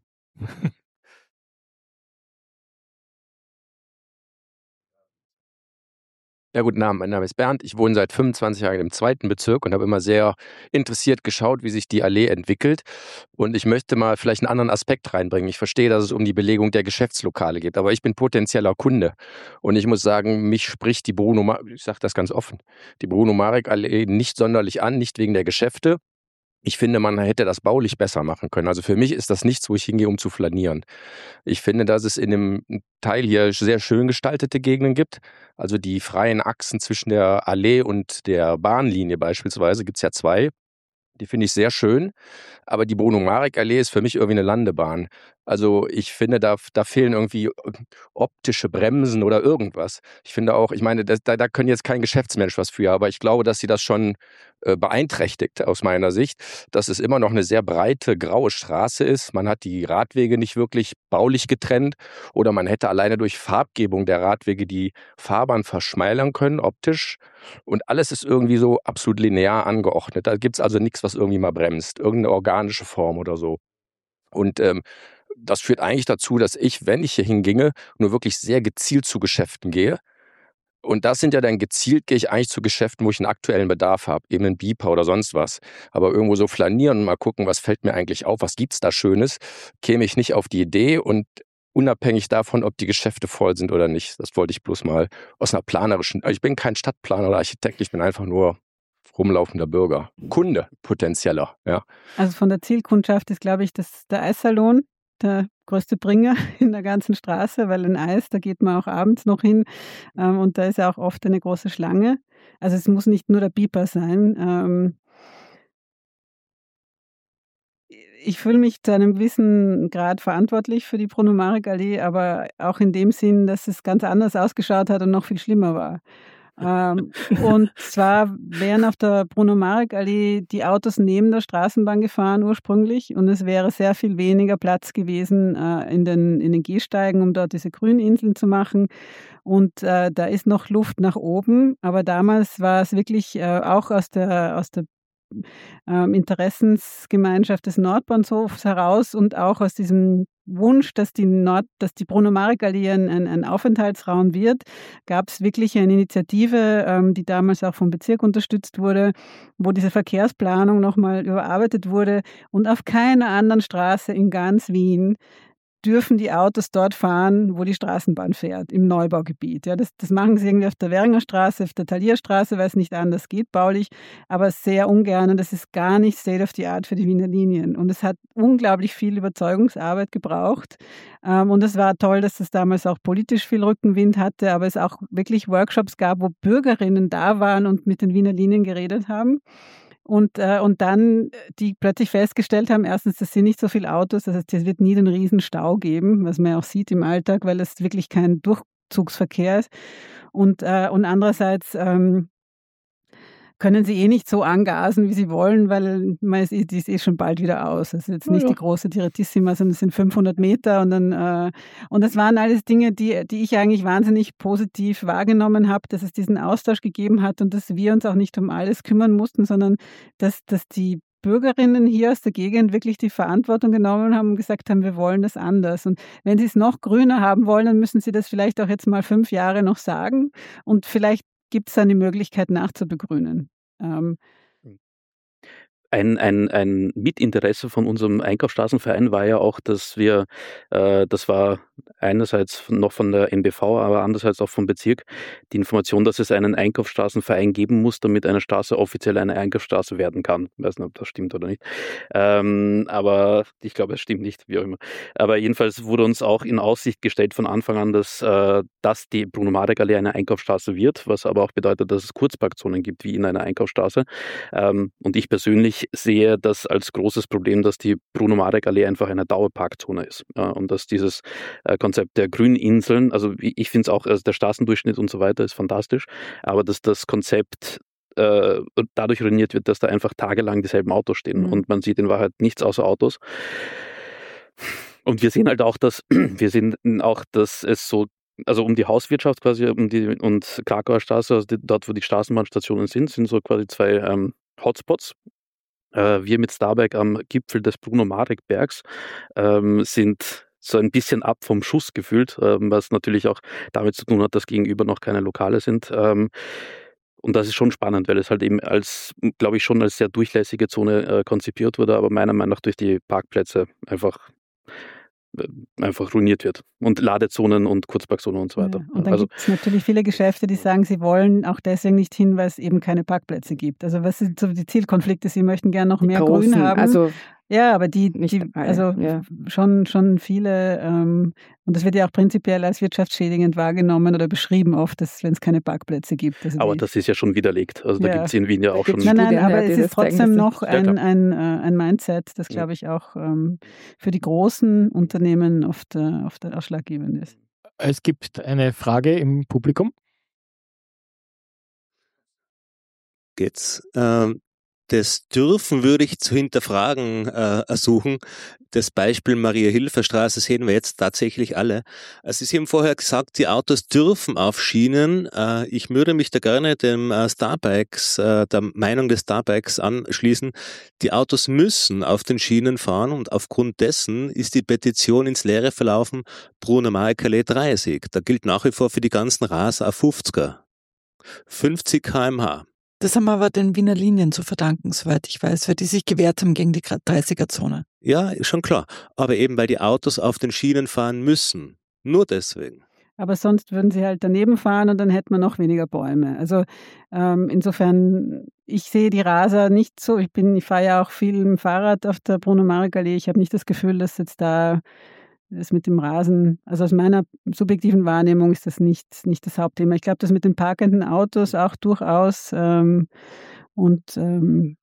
Speaker 7: Ja, guten Abend, mein Name ist Bernd. Ich wohne seit fünfundzwanzig Jahren im zweiten Bezirk und habe immer sehr interessiert geschaut, wie sich die Allee entwickelt. Und ich möchte mal vielleicht einen anderen Aspekt reinbringen. Ich verstehe, dass es um die Belegung der Geschäftslokale geht, aber ich bin potenzieller Kunde. Und ich muss sagen, mich spricht die Bruno, Mar- ich sage das ganz offen, die Bruno-Marek-Allee nicht sonderlich an, nicht wegen der Geschäfte. Ich finde, man hätte das baulich besser machen können. Also für mich ist das nichts, wo ich hingehe, um zu flanieren. Ich finde, dass es in dem Teil hier sehr schön gestaltete Gegenden gibt. Also die freien Achsen zwischen der Allee und der Bahnlinie beispielsweise gibt es ja zwei. Die finde ich sehr schön. Aber die Bruno-Marek-Allee ist für mich irgendwie eine Landebahn. Also ich finde, da, da fehlen irgendwie optische Bremsen oder irgendwas. Ich finde auch, ich meine, das, da, da können jetzt kein Geschäftsmensch was für, aber ich glaube, dass sie das schon äh, beeinträchtigt aus meiner Sicht, dass es immer noch eine sehr breite, graue Straße ist. Man hat die Radwege nicht wirklich baulich getrennt oder man hätte alleine durch Farbgebung der Radwege die Fahrbahn verschmälern können, optisch. Und alles ist irgendwie so absolut linear angeordnet. Da gibt es also nichts, was irgendwie mal bremst. Irgendeine organische Form oder so. Und ähm, das führt eigentlich dazu, dass ich, wenn ich hier hinginge, nur wirklich sehr gezielt zu Geschäften gehe. Und das sind ja dann gezielt, gehe ich eigentlich zu Geschäften, wo ich einen aktuellen Bedarf habe, eben einen Beeper oder sonst was. Aber irgendwo so flanieren und mal gucken, was fällt mir eigentlich auf, was gibt's da Schönes, käme ich nicht auf die Idee und unabhängig davon, ob die Geschäfte voll sind oder nicht. Das wollte ich bloß mal aus einer planerischen, ich bin kein Stadtplaner oder Architekt, ich bin einfach nur rumlaufender Bürger. Kunde, potenzieller, ja.
Speaker 3: Also von der Zielkundschaft ist, glaube ich, das der Eissalon der größte Bringer in der ganzen Straße, weil ein Eis, da geht man auch abends noch hin ähm, und da ist ja auch oft eine große Schlange. Also es muss nicht nur der Beeper sein. Ähm, ich fühle mich zu einem gewissen Grad verantwortlich für die Bruno-Marek-Allee, aber auch in dem Sinn, dass es ganz anders ausgeschaut hat und noch viel schlimmer war. ähm, und zwar wären auf der Bruno-Marek-Allee die Autos neben der Straßenbahn gefahren ursprünglich und es wäre sehr viel weniger Platz gewesen äh, in den, in den Gehsteigen, um dort diese Grüninseln zu machen. Und äh, da ist noch Luft nach oben, aber damals war es wirklich äh, auch aus der, aus der ähm, Interessensgemeinschaft des Nordbahnhofs heraus und auch aus diesem Wunsch, dass die Nord, dass die Bruno-Marek-Allee ein, ein, ein Aufenthaltsraum wird, gab es wirklich eine Initiative, ähm, die damals auch vom Bezirk unterstützt wurde, wo diese Verkehrsplanung nochmal überarbeitet wurde. Und auf keiner anderen Straße in ganz Wien dürfen die Autos dort fahren, wo die Straßenbahn fährt, im Neubaugebiet. Ja, das, das machen sie irgendwie auf der Währinger Straße, auf der Thalierstraße, weil es nicht anders geht, baulich, aber sehr ungern. Und das ist gar nicht State of the Art für die Wiener Linien. Und es hat unglaublich viel Überzeugungsarbeit gebraucht. Ähm, und es war toll, dass das damals auch politisch viel Rückenwind hatte, aber es auch wirklich Workshops gab, wo Bürgerinnen da waren und mit den Wiener Linien geredet haben. Und, äh, und dann die plötzlich festgestellt haben, erstens, das sind nicht so viele Autos, das heißt, es wird nie den riesen Stau geben, was man ja auch sieht im Alltag, weil es wirklich kein Durchzugsverkehr ist. Und, äh, und andererseits ähm, können sie eh nicht so angasen, wie sie wollen, weil man ist, die ist eh schon bald wieder aus. Das ist jetzt nicht
Speaker 2: ja.
Speaker 3: die große Direttissima, sondern es sind fünfhundert Meter. Und dann äh, und das waren alles Dinge, die, die ich eigentlich wahnsinnig positiv wahrgenommen habe, dass es diesen Austausch gegeben hat und dass wir uns auch nicht um alles kümmern mussten, sondern dass, dass die Bürgerinnen hier aus der Gegend wirklich die Verantwortung genommen haben und gesagt haben, wir wollen das anders. Und wenn sie es noch grüner haben wollen, dann müssen sie das vielleicht auch jetzt mal fünf Jahre noch sagen. Und vielleicht gibt es dann die Möglichkeit nachzubegrünen. Ähm,
Speaker 5: Ein, ein, ein Mitinteresse von unserem Einkaufsstraßenverein war ja auch, dass wir, äh, das war einerseits noch von der M B V, aber andererseits auch vom Bezirk, die Information, dass es einen Einkaufsstraßenverein geben muss, damit eine Straße offiziell eine Einkaufsstraße werden kann. Ich weiß nicht, ob das stimmt oder nicht. Ähm, aber ich glaube, es stimmt nicht, wie auch immer. Aber jedenfalls wurde uns auch in Aussicht gestellt von Anfang an, dass, äh, dass die Bruno-Marek-Allee eine Einkaufsstraße wird, was aber auch bedeutet, dass es Kurzparkzonen gibt, wie in einer Einkaufsstraße. Ähm, und ich persönlich sehe das als großes Problem, dass die Bruno-Marek-Allee einfach eine Dauerparkzone ist. Ja, und dass dieses äh, Konzept der Grüninseln, also ich finde es auch, also der Straßendurchschnitt und so weiter ist fantastisch, aber dass das Konzept äh, dadurch ruiniert wird, dass da einfach tagelang dieselben Autos stehen mhm. und man sieht in Wahrheit nichts außer Autos. Und wir sehen halt auch, dass wir sehen auch, dass es so, also um die Hauswirtschaft quasi um die, und Krakauer Straße, also die, dort wo die Straßenbahnstationen sind, sind so quasi zwei ähm, Hotspots. Äh, wir mit Starbike am Gipfel des Bruno-Marek-Bergs ähm, sind so ein bisschen ab vom Schuss gefühlt, ähm, was natürlich auch damit zu tun hat, dass gegenüber noch keine Lokale sind. Ähm, und das ist schon spannend, weil es halt eben als, glaube ich, schon als sehr durchlässige Zone äh, konzipiert wurde, aber meiner Meinung nach durch die Parkplätze einfach einfach ruiniert wird. Und Ladezonen und Kurzparkzonen und so weiter.
Speaker 3: Ja, und dann
Speaker 5: also,
Speaker 3: gibt es natürlich viele Geschäfte, die sagen, sie wollen auch deswegen nicht hin, weil es eben keine Parkplätze gibt. Also was sind so die Zielkonflikte? Sie möchten gerne noch mehr
Speaker 4: großen,
Speaker 3: Grün haben.
Speaker 4: Also
Speaker 3: ja, aber die,
Speaker 4: nicht
Speaker 3: die
Speaker 4: alle,
Speaker 3: also
Speaker 4: ja.
Speaker 3: schon, schon viele, ähm, und das wird ja auch prinzipiell als wirtschaftsschädigend wahrgenommen oder beschrieben oft, dass wenn es keine Parkplätze gibt. Also
Speaker 5: aber
Speaker 3: die,
Speaker 5: das ist ja schon widerlegt. Also da
Speaker 3: Ja.
Speaker 5: gibt es in Wien ja auch schon.
Speaker 3: Nein, nein,
Speaker 4: Studien,
Speaker 3: aber
Speaker 4: ja, die
Speaker 3: es
Speaker 4: das
Speaker 3: ist trotzdem
Speaker 4: zeigen,
Speaker 3: noch
Speaker 5: Ja,
Speaker 3: ein,
Speaker 5: klar.
Speaker 3: ein, äh, ein Mindset, das, glaube ich, auch ähm, für die großen Unternehmen oft, äh, oft ausschlaggebend ist.
Speaker 2: Es gibt eine Frage im Publikum.
Speaker 8: Geht's? Ähm, das Dürfen würde ich zu hinterfragen äh, ersuchen. Das Beispiel Maria-Hilfer-Straße sehen wir jetzt tatsächlich alle. Also Sie haben vorher gesagt, die Autos dürfen auf Schienen. Äh, ich würde mich da gerne dem äh, Starbikes, äh, der Meinung des Starbikes anschließen. Die Autos müssen auf den Schienen fahren und aufgrund dessen ist die Petition ins Leere verlaufen, Bruno-Marek-Allee dreißig. Da gilt nach wie vor für die ganzen Raser auf fünfziger. fünfzig Kilometer pro Stunde.
Speaker 1: Das haben wir aber den Wiener Linien zu verdanken, soweit ich weiß, weil die sich gewehrt haben gegen die dreißiger-Zone.
Speaker 8: Ja, ist schon klar. Aber eben, weil die Autos auf den Schienen fahren müssen. Nur deswegen.
Speaker 3: Aber sonst würden sie halt daneben fahren und dann hätten wir noch weniger Bäume. Also ähm, insofern, ich sehe die Raser nicht so. Ich bin, ich fahre ja auch viel im Fahrrad auf der Bruno-Marek-Allee. Ich habe nicht das Gefühl, dass jetzt da das mit dem Rasen, also aus meiner subjektiven Wahrnehmung ist das nicht, nicht das Hauptthema. Ich glaube, das mit den parkenden Autos auch durchaus ähm, und ähm,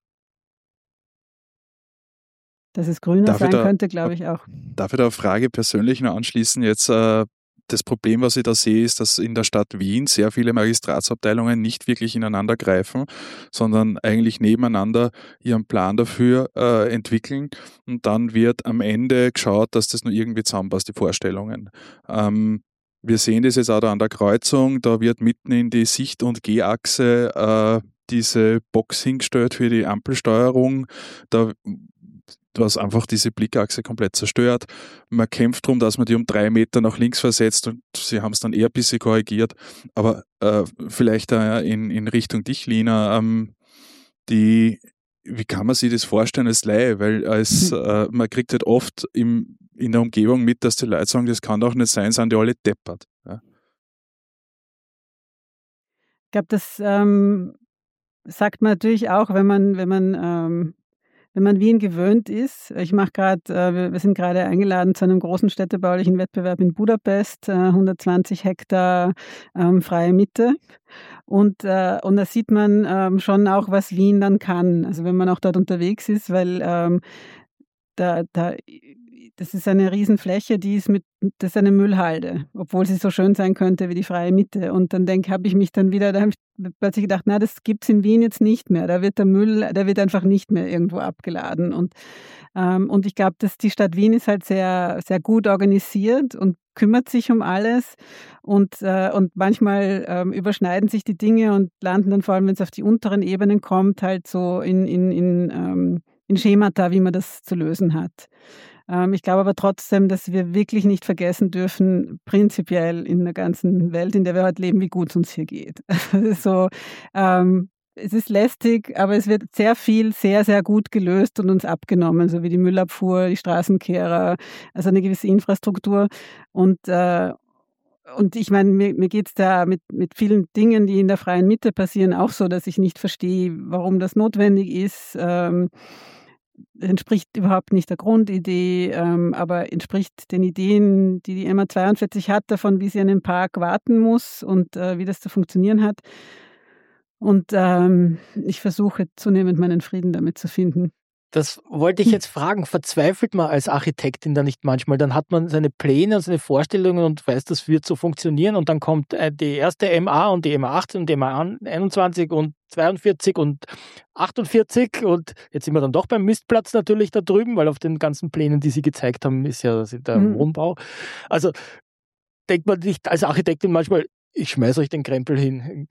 Speaker 3: dass es grüner
Speaker 9: Darf ich
Speaker 3: sein
Speaker 9: da-
Speaker 3: könnte, glaube ich auch.
Speaker 9: Darf ich da eine Frage persönlich noch anschließen? Jetzt äh, das Problem, was ich da sehe, ist, dass in der Stadt Wien sehr viele Magistratsabteilungen nicht wirklich ineinander greifen, sondern eigentlich nebeneinander ihren Plan dafür äh, entwickeln und dann wird am Ende geschaut, dass das nur irgendwie zusammenpasst, die Vorstellungen. Ähm, wir sehen das jetzt auch da an der Kreuzung, da wird mitten in die Sicht- und Gehachse äh, diese Box hingestellt für die Ampelsteuerung. Da was einfach diese Blickachse komplett zerstört. Man kämpft darum, dass man die um drei Meter nach links versetzt und sie haben es dann eher ein bisschen korrigiert. Aber äh, vielleicht da in, in Richtung dich, Lina, ähm, die, wie kann man sich das vorstellen als Laie? Weil als, äh, man kriegt halt oft im, in der Umgebung mit, dass die Leute sagen, das kann doch nicht sein, sind die alle deppert. Ja?
Speaker 3: Ich glaube, das ähm, sagt man natürlich auch, wenn man, wenn man, ähm, wenn man Wien gewöhnt ist. Ich mache gerade, äh, wir, wir sind gerade eingeladen zu einem großen städtebaulichen Wettbewerb in Budapest, äh, hundertzwanzig Hektar ähm, freie Mitte. Und, äh, und da sieht man ähm, schon auch, was Wien dann kann. Also wenn man auch dort unterwegs ist, weil ähm, da, da, das ist eine Riesenfläche, die ist mit, das ist eine Müllhalde, obwohl sie so schön sein könnte wie die freie Mitte. Und dann denke, habe ich mich dann wieder, da habe ich plötzlich gedacht, na, das gibt's in Wien jetzt nicht mehr. Da wird der Müll, der wird einfach nicht mehr irgendwo abgeladen. Und, ähm, und ich glaube, dass die Stadt Wien ist halt sehr, sehr gut organisiert und kümmert sich um alles. Und, äh, und manchmal ähm, überschneiden sich die Dinge und landen dann vor allem, wenn es auf die unteren Ebenen kommt, halt so in, in, in, ähm, in Schemata, wie man das zu lösen hat. Ähm, ich glaube aber trotzdem, dass wir wirklich nicht vergessen dürfen, prinzipiell in der ganzen Welt, in der wir heute leben, wie gut es uns hier geht. so, ähm, es ist lästig, aber es wird sehr viel, sehr, sehr gut gelöst und uns abgenommen, so wie die Müllabfuhr, die Straßenkehrer, also eine gewisse Infrastruktur. Und, äh, und ich meine, mir, mir geht es da mit, mit vielen Dingen, die in der freien Mitte passieren, auch so, dass ich nicht verstehe, warum das notwendig ist. Ähm, entspricht überhaupt nicht der Grundidee, ähm, aber entspricht den Ideen, die die M A zweiundvierzig hat, davon, wie sie an den Park warten muss und äh, wie das zu funktionieren hat. Und ähm, ich versuche zunehmend meinen Frieden damit zu finden.
Speaker 2: Das wollte ich jetzt fragen. Verzweifelt man als Architektin da nicht manchmal? Dann hat man seine Pläne und seine Vorstellungen und weiß, das wird so funktionieren. Und dann kommt die erste M A und die M A achtzehn und die M A einundzwanzig und zweiundvierzig und achtundvierzig. Und jetzt sind wir dann doch beim Mistplatz natürlich da drüben, weil auf den ganzen Plänen, die Sie gezeigt haben, ist ja der mhm. Wohnbau. Also denkt man nicht als Architektin manchmal, ich schmeiße euch den Krempel hin?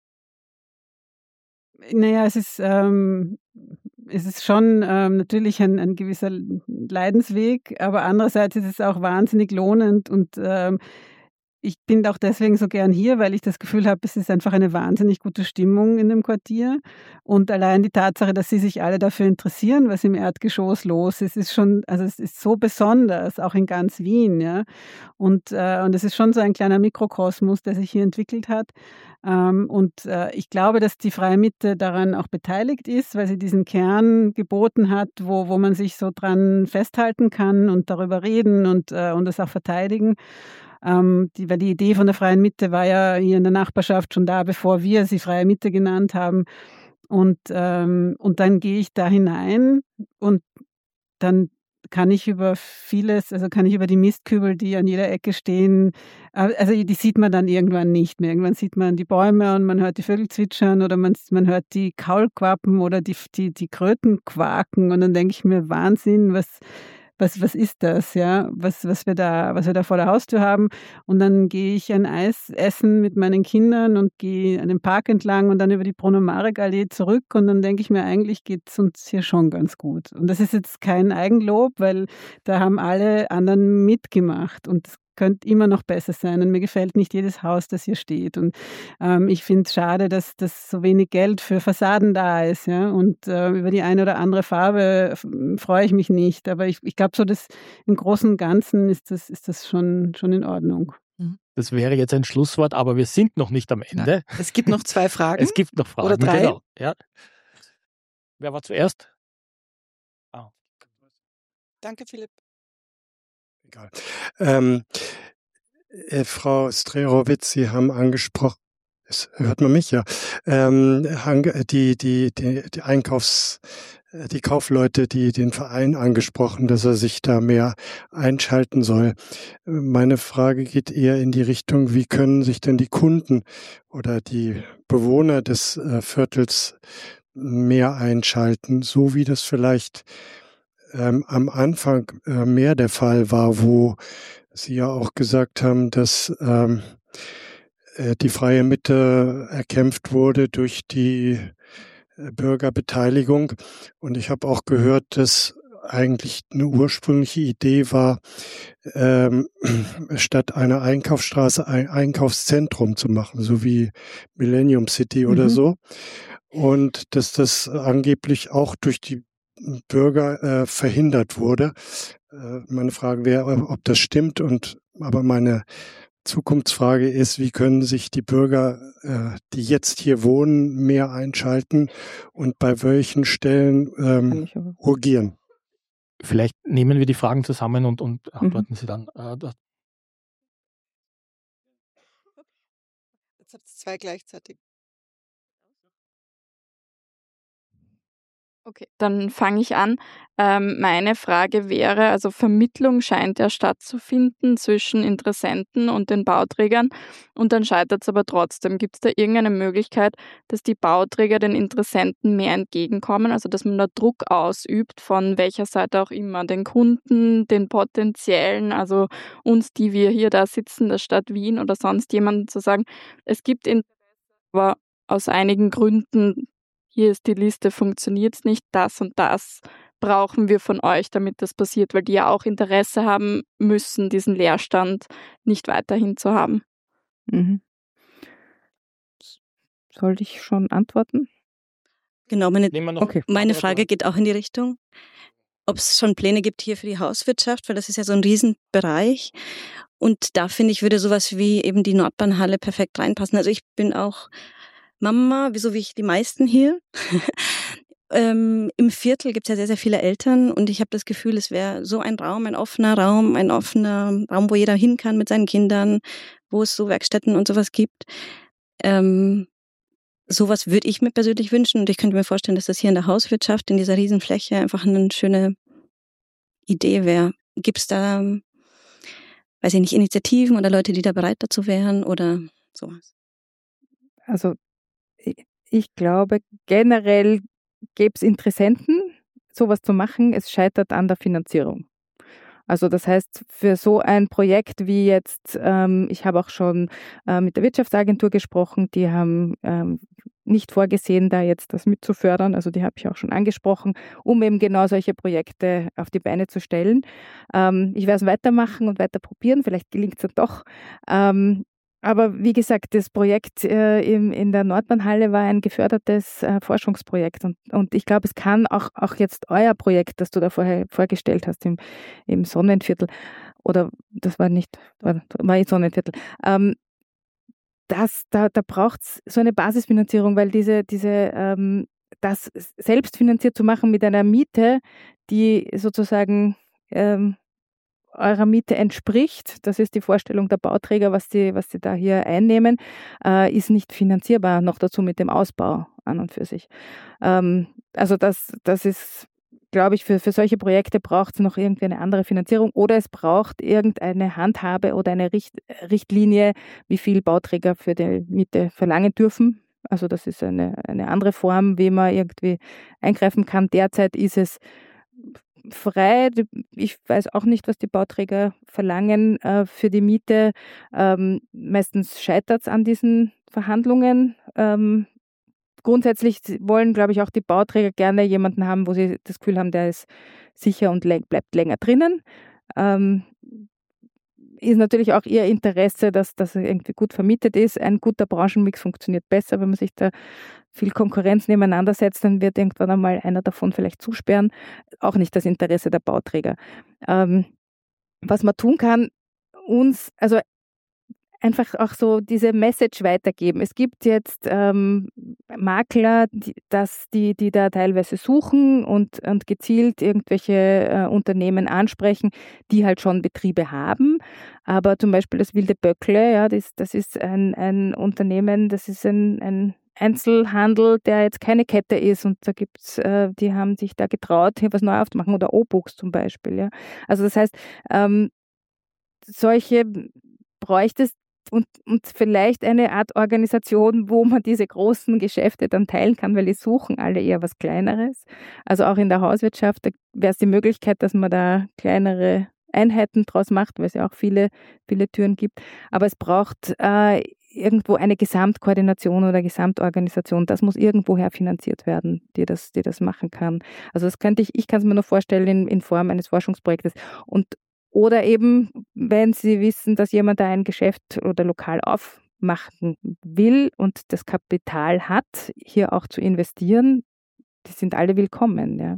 Speaker 3: Naja, es ist, ähm, es ist schon ähm, natürlich ein, ein gewisser Leidensweg, aber andererseits ist es auch wahnsinnig lohnend und ähm, ich bin auch deswegen so gern hier, weil ich das Gefühl habe, es ist einfach eine wahnsinnig gute Stimmung in dem Quartier. Und allein die Tatsache, dass sie sich alle dafür interessieren, was im Erdgeschoss los ist, ist schon, also es ist so besonders, auch in ganz Wien, ja. Und, äh, und es ist schon so ein kleiner Mikrokosmos, der sich hier entwickelt hat. Ähm, und äh, ich glaube, dass die Freie Mitte daran auch beteiligt ist, weil sie diesen Kern geboten hat, wo, wo man sich so dran festhalten kann und darüber reden und, äh, und das auch verteidigen. Ähm, die, weil die Idee von der Freien Mitte war ja hier in der Nachbarschaft schon da, bevor wir sie Freie Mitte genannt haben. Und, ähm, und dann gehe ich da hinein und dann kann ich über vieles, also kann ich über die Mistkübel, die an jeder Ecke stehen, also die sieht man dann irgendwann nicht mehr. Irgendwann sieht man die Bäume und man hört die Vögel zwitschern oder man, man hört die Kaulquappen oder die, die, die Kröten quaken und dann denke ich mir, Wahnsinn, was... Was, was ist das, ja? Was, was wir da, was wir da vor der Haustür haben. Und dann gehe ich ein Eis essen mit meinen Kindern und gehe an den Park entlang und dann über die Bruno-Marek-Allee zurück. Und dann denke ich mir, eigentlich geht es uns hier schon ganz gut. Und das ist jetzt kein Eigenlob, weil da haben alle anderen mitgemacht. Und es könnte immer noch besser sein. Und mir gefällt nicht jedes Haus, das hier steht. Und ähm, ich finde es schade, dass, dass so wenig Geld für Fassaden da ist. Ja? Und äh, über die eine oder andere Farbe f- freue ich mich nicht. Aber ich, ich glaube, so das im Großen und Ganzen ist das, ist das schon, schon in Ordnung.
Speaker 2: Das wäre jetzt ein Schlusswort, aber wir sind noch nicht am Ende.
Speaker 1: Na, es gibt noch zwei Fragen.
Speaker 2: Es gibt noch Fragen.
Speaker 1: Oder drei.
Speaker 2: Genau. Ja. Wer war zuerst?
Speaker 1: Ah. Danke, Philipp.
Speaker 10: Egal. Ähm, äh, Frau Strerowitz, Sie haben angesprochen, es, hört man mich ja, ähm, die, die, die, die Einkaufs, die Kaufleute, die den Verein angesprochen, dass er sich da mehr einschalten soll. Meine Frage geht eher in die Richtung, wie können sich denn die Kunden oder die Bewohner des äh, Viertels mehr einschalten, so wie das vielleicht ähm, am Anfang äh, mehr der Fall war, wo Sie ja auch gesagt haben, dass ähm, äh, die freie Mitte erkämpft wurde durch die äh, Bürgerbeteiligung. Und ich habe auch gehört, dass eigentlich eine ursprüngliche Idee war, ähm, statt einer Einkaufsstraße ein Einkaufszentrum zu machen, so wie Millennium City oder
Speaker 4: Mhm.
Speaker 10: so. Und dass das angeblich auch durch die Bürger äh, verhindert wurde. Äh, meine Frage wäre, ob das stimmt. Und aber meine Zukunftsfrage ist, wie können sich die Bürger, äh, die jetzt hier wohnen, mehr einschalten und bei welchen Stellen
Speaker 4: Kann
Speaker 10: ähm,
Speaker 4: ich aber.
Speaker 10: urgieren?
Speaker 2: Vielleicht nehmen wir die Fragen zusammen und, und
Speaker 4: Mhm.
Speaker 2: antworten sie dann. Äh, das-
Speaker 1: Jetzt habt ihr zwei gleichzeitig.
Speaker 11: Okay, dann fange ich an. Ähm, meine Frage wäre, also Vermittlung scheint ja stattzufinden zwischen Interessenten und den Bauträgern und dann scheitert es aber trotzdem. Gibt es da irgendeine Möglichkeit, dass die Bauträger den Interessenten mehr entgegenkommen, also dass man da Druck ausübt, von welcher Seite auch immer, den Kunden, den potenziellen, also uns, die wir hier da sitzen, der Stadt Wien oder sonst jemanden zu sagen, es gibt Interesse, aber aus einigen Gründen, hier ist die Liste, funktioniert es nicht, das und das brauchen wir von euch, damit das passiert, weil die ja auch Interesse haben müssen, diesen Leerstand nicht weiterhin zu haben.
Speaker 4: Mhm. Soll ich schon antworten?
Speaker 12: Genau, meine,
Speaker 2: Nehmen wir noch
Speaker 4: Okay.
Speaker 12: meine
Speaker 2: andere
Speaker 12: Frage
Speaker 2: Fragen.
Speaker 12: geht auch in die Richtung, ob es schon Pläne gibt hier für die Hauswirtschaft, weil das ist ja so ein Riesenbereich. Und da finde ich, würde sowas wie eben die Nordbahnhalle perfekt reinpassen. Also ich bin auch Mama, so wie ich die meisten hier. ähm, Im Viertel gibt es ja sehr, sehr viele Eltern und ich habe das Gefühl, es wäre so ein Raum, ein offener Raum, ein offener Raum, wo jeder hin kann mit seinen Kindern, wo es so Werkstätten und sowas gibt. Ähm, sowas würde ich mir persönlich wünschen und ich könnte mir vorstellen, dass das hier in der Hauswirtschaft, in dieser Riesenfläche einfach eine schöne Idee wäre. Gibt es da, weiß ich nicht, Initiativen oder Leute, die da bereit dazu wären oder sowas?
Speaker 4: Also i- ich glaube, generell gäbe es Interessenten, sowas zu machen. Es scheitert an der Finanzierung. Also das heißt, für so ein Projekt wie jetzt, ähm, ich habe auch schon äh, mit der Wirtschaftsagentur gesprochen, die haben ähm, nicht vorgesehen, da jetzt das mitzufördern. Also die habe ich auch schon angesprochen, um eben genau solche Projekte auf die Beine zu stellen. Ähm, ich werde es weitermachen und weiter probieren, vielleicht gelingt es dann doch. Ähm, aber wie gesagt, das Projekt äh, im, in der Nordbahnhalle war ein gefördertes äh, Forschungsprojekt. Und, und ich glaube, es kann auch, auch jetzt euer Projekt, das du da vorher vorgestellt hast im, im Sonnenviertel, oder das war nicht, war, war im Sonnenviertel, ähm, das, da, da braucht es so eine Basisfinanzierung, weil diese, diese ähm, das selbst finanziert zu machen mit einer Miete, die sozusagen ähm, eurer Miete entspricht, das ist die Vorstellung der Bauträger, was sie, was sie da hier einnehmen, äh, ist nicht finanzierbar, noch dazu mit dem Ausbau an und für sich. Ähm, also das, das ist, glaube ich, für, für solche Projekte braucht es noch irgendwie eine andere Finanzierung oder es braucht irgendeine Handhabe oder eine Richt, Richtlinie, wie viel Bauträger für die Miete verlangen dürfen. Also das ist eine, eine andere Form, wie man irgendwie eingreifen kann. Derzeit ist es frei. Ich weiß auch nicht, was die Bauträger verlangen äh, für die Miete. Ähm, meistens scheitert es an diesen Verhandlungen. Ähm, grundsätzlich wollen, glaube ich, auch die Bauträger gerne jemanden haben, wo sie das Gefühl haben, der ist sicher und le- bleibt länger drinnen. Ähm, ist natürlich auch ihr Interesse, dass das irgendwie gut vermietet ist. Ein guter Branchenmix funktioniert besser, wenn man sich da viel Konkurrenz nebeneinander setzt, dann wird irgendwann einmal einer davon vielleicht zusperren. Auch nicht das Interesse der Bauträger. Ähm, was man tun kann, uns, also einfach auch so diese Message weitergeben. Es gibt jetzt ähm, Makler, die, das, die, die da teilweise suchen und, und gezielt irgendwelche äh, Unternehmen ansprechen, die halt schon Betriebe haben. Aber zum Beispiel das Wilde Böckle, ja, das, das ist ein, ein Unternehmen, das ist ein, ein Einzelhandel, der jetzt keine Kette ist und da gibt's, äh, die haben sich da getraut, hier was neu aufzumachen oder O-Books zum Beispiel. Ja. Also das heißt, ähm, solche bräuchte es und, und vielleicht eine Art Organisation, wo man diese großen Geschäfte dann teilen kann, weil die suchen alle eher was Kleineres. Also auch in der Hauswirtschaft, da wäre es die Möglichkeit, dass man da kleinere Einheiten draus macht, weil es ja auch viele, viele Türen gibt. Aber es braucht äh, irgendwo eine Gesamtkoordination oder Gesamtorganisation, das muss irgendwoher finanziert werden, die das, die das machen kann. Also das könnte ich, ich kann es mir nur vorstellen in, in Form eines Forschungsprojektes. Und oder eben, wenn Sie wissen, dass jemand da ein Geschäft oder Lokal aufmachen will und das Kapital hat, hier auch zu investieren, die sind alle willkommen. Ja.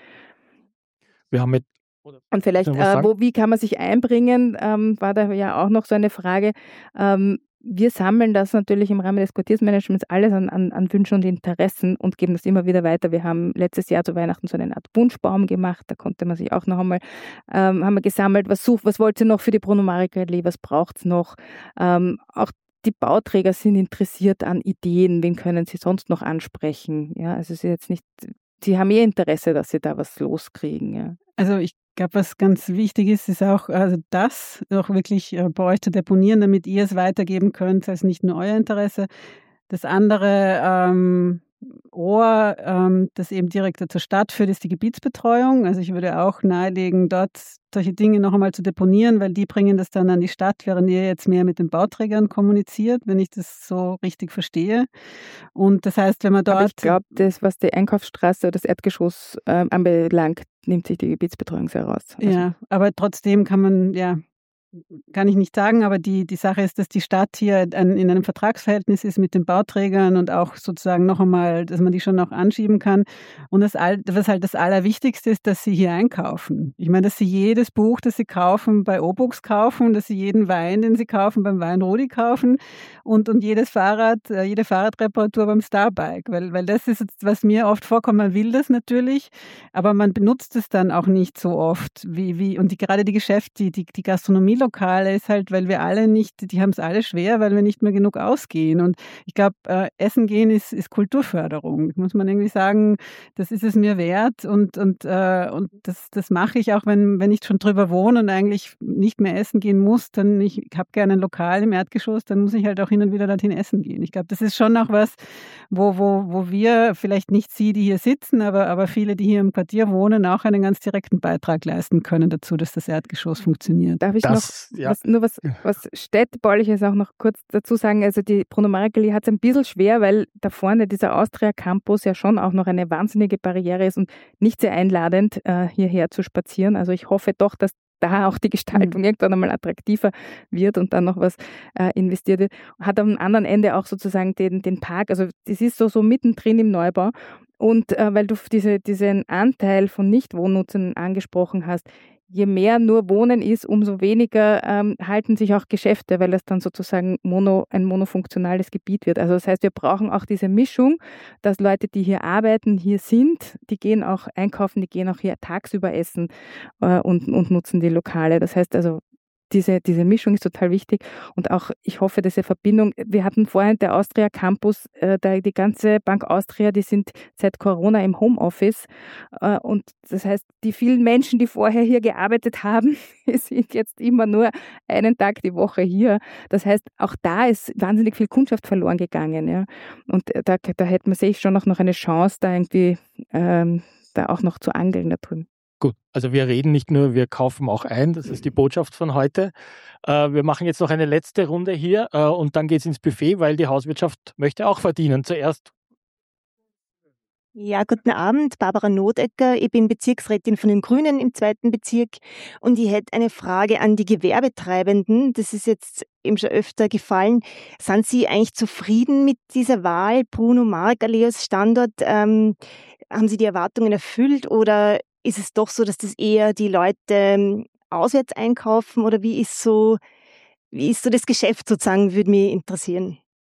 Speaker 2: Wir haben mit
Speaker 4: Und vielleicht, äh, wo, wie kann man sich einbringen, ähm, war da ja auch noch so eine Frage. Ähm, wir sammeln das natürlich im Rahmen des Quartiersmanagements alles an, an, an Wünschen und Interessen und geben das immer wieder weiter. Wir haben letztes Jahr zu Weihnachten so eine Art Wunschbaum gemacht, da konnte man sich auch noch einmal, ähm, haben wir gesammelt, was sucht, was wollt ihr noch für die Bruno Marek Allee, was braucht es noch? Ähm, auch die Bauträger sind interessiert an Ideen, wen können sie sonst noch ansprechen? Ja, also es ist jetzt nicht, sie haben eh Interesse, dass sie da was loskriegen. Ja.
Speaker 3: Also ich glaube, was ganz wichtig ist, ist auch also das auch wirklich äh, bei euch zu deponieren, damit ihr es weitergeben könnt, also nicht nur euer Interesse. Das andere ähm, Ohr, ähm, das eben direkt zur Stadt führt, ist die Gebietsbetreuung. Also ich würde auch nahelegen, dort solche Dinge noch einmal zu deponieren, weil die bringen das dann an die Stadt, während ihr jetzt mehr mit den Bauträgern kommuniziert, wenn ich das so richtig verstehe. Und das heißt, wenn man dort...
Speaker 4: Aber ich glaube, das, was die Einkaufsstraße oder das Erdgeschoss äh, anbelangt, nimmt sich die Gebietsbetreuung sehr raus. Also
Speaker 3: ja, aber trotzdem kann man, ja, kann ich nicht sagen, aber die, die Sache ist, dass die Stadt hier ein, in einem Vertragsverhältnis ist mit den Bauträgern und auch sozusagen noch einmal, dass man die schon noch anschieben kann. Und das, was halt das Allerwichtigste ist, dass sie hier einkaufen. Ich meine, dass sie jedes Buch, das sie kaufen, bei O-Books kaufen, dass sie jeden Wein, den sie kaufen, beim Wein Rudi kaufen und, und jedes Fahrrad, jede Fahrradreparatur beim Starbike. Weil, weil das ist, was mir oft vorkommt, man will das natürlich, aber man benutzt es dann auch nicht so oft. Wie, wie, und die, gerade die Geschäfte, die, die, die Gastronomie Lokale ist halt, weil wir alle nicht, die haben es alle schwer, weil wir nicht mehr genug ausgehen. Und ich glaube, äh, Essen gehen ist, ist Kulturförderung. Muss man irgendwie sagen, das ist es mir wert. Und, und, äh, und das, das mache ich auch, wenn, wenn ich schon drüber wohne und eigentlich nicht mehr essen gehen muss. Dann, ich habe gerne ein Lokal im Erdgeschoss, dann muss ich halt auch hin und wieder dorthin essen gehen. Ich glaube, das ist schon auch was, wo, wo, wo wir, vielleicht nicht Sie, die hier sitzen, aber, aber viele, die hier im Quartier wohnen, auch einen ganz direkten Beitrag leisten können dazu, dass das Erdgeschoss funktioniert.
Speaker 4: Darf ich das noch Ja. Was, nur was, was Städtebauliches auch noch kurz dazu sagen. Also die Bruno Marek Allee hat es ein bisschen schwer, weil da vorne dieser Austria Campus ja schon auch noch eine wahnsinnige Barriere ist und nicht sehr einladend, äh, hierher zu spazieren. Also ich hoffe doch, dass da auch die Gestaltung mhm. irgendwann einmal attraktiver wird und dann noch was äh, investiert wird. Hat am anderen Ende auch sozusagen den, den Park, also das ist so, so mittendrin im Neubau. Und äh, weil du diese, diesen Anteil von Nichtwohnnutzern angesprochen hast, je mehr nur Wohnen ist, umso weniger ähm, halten sich auch Geschäfte, weil das dann sozusagen mono, ein monofunktionales Gebiet wird. Also das heißt, wir brauchen auch diese Mischung, dass Leute, die hier arbeiten, hier sind, die gehen auch einkaufen, die gehen auch hier tagsüber essen äh, und, und nutzen die Lokale. Das heißt also, Diese, diese Mischung ist total wichtig und auch, ich hoffe, diese Verbindung, wir hatten vorhin der Austria Campus, äh, da die ganze Bank Austria, die sind seit Corona im Homeoffice äh, und das heißt, die vielen Menschen, die vorher hier gearbeitet haben, sind jetzt immer nur einen Tag die Woche hier. Das heißt, auch da ist wahnsinnig viel Kundschaft verloren gegangen. Ja? Und da, da hätte man sich schon noch, noch eine Chance, da irgendwie ähm, da auch noch zu angeln da drüben.
Speaker 2: Gut, also wir reden nicht nur, wir kaufen auch ein, das ist die Botschaft von heute. Äh, wir machen jetzt noch eine letzte Runde hier äh, und dann geht es ins Buffet, weil die Hauswirtschaft möchte auch verdienen. Zuerst.
Speaker 13: Ja, guten Abend, Barbara Nodecker. Ich bin Bezirksrätin von den Grünen im zweiten Bezirk und ich hätte eine Frage an die Gewerbetreibenden. Das ist jetzt eben schon öfter gefallen. Sind Sie eigentlich zufrieden mit dieser Wahl, Bruno Marek Allee als Standort? Ähm, haben Sie die Erwartungen erfüllt oder ist es doch so, dass das eher die Leute auswärts einkaufen oder wie ist so, wie ist so das Geschäft sozusagen, würde mich interessieren.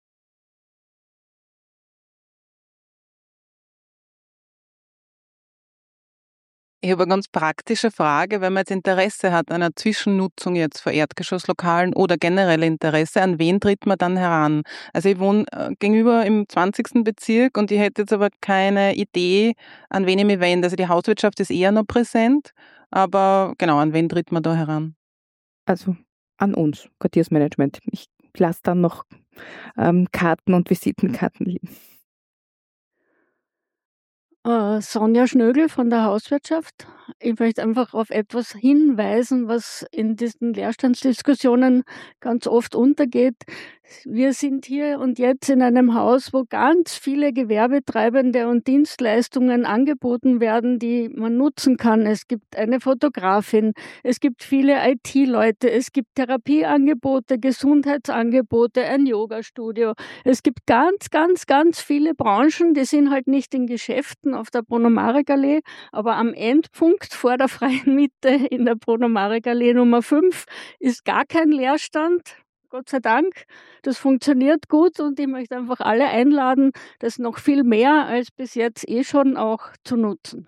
Speaker 14: Ich habe eine ganz praktische Frage, wenn man jetzt Interesse hat an einer Zwischennutzung jetzt von Erdgeschosslokalen oder generell Interesse, an wen tritt man dann heran? Also ich wohne gegenüber im zwanzigsten Bezirk und ich hätte jetzt aber keine Idee, an wen ich mich wende. Also die Hauswirtschaft ist eher noch präsent, aber genau, an wen tritt man da heran?
Speaker 4: Also an uns, Quartiersmanagement. Ich lasse dann noch ähm, Karten und Visitenkarten liegen.
Speaker 15: Sonja Schnögel von der Hauswirtschaft. ich möchte einfach auf etwas hinweisen, was in diesen Leerstandsdiskussionen ganz oft untergeht. Wir sind hier und jetzt in einem Haus, wo ganz viele Gewerbetreibende und Dienstleistungen angeboten werden, die man nutzen kann. Es gibt eine Fotografin, es gibt viele I T-Leute, es gibt Therapieangebote, Gesundheitsangebote, ein Yoga-Studio. Es gibt ganz, ganz, ganz viele Branchen, die sind halt nicht in Geschäften auf der Bruno-Marek-Allee, aber am Endpunkt vor der Freien Mitte in der Bruno-Marek-Allee Nummer fünf ist gar kein Leerstand. Gott sei Dank, das funktioniert gut und ich möchte einfach alle einladen, das noch viel mehr als bis jetzt eh schon auch zu nutzen.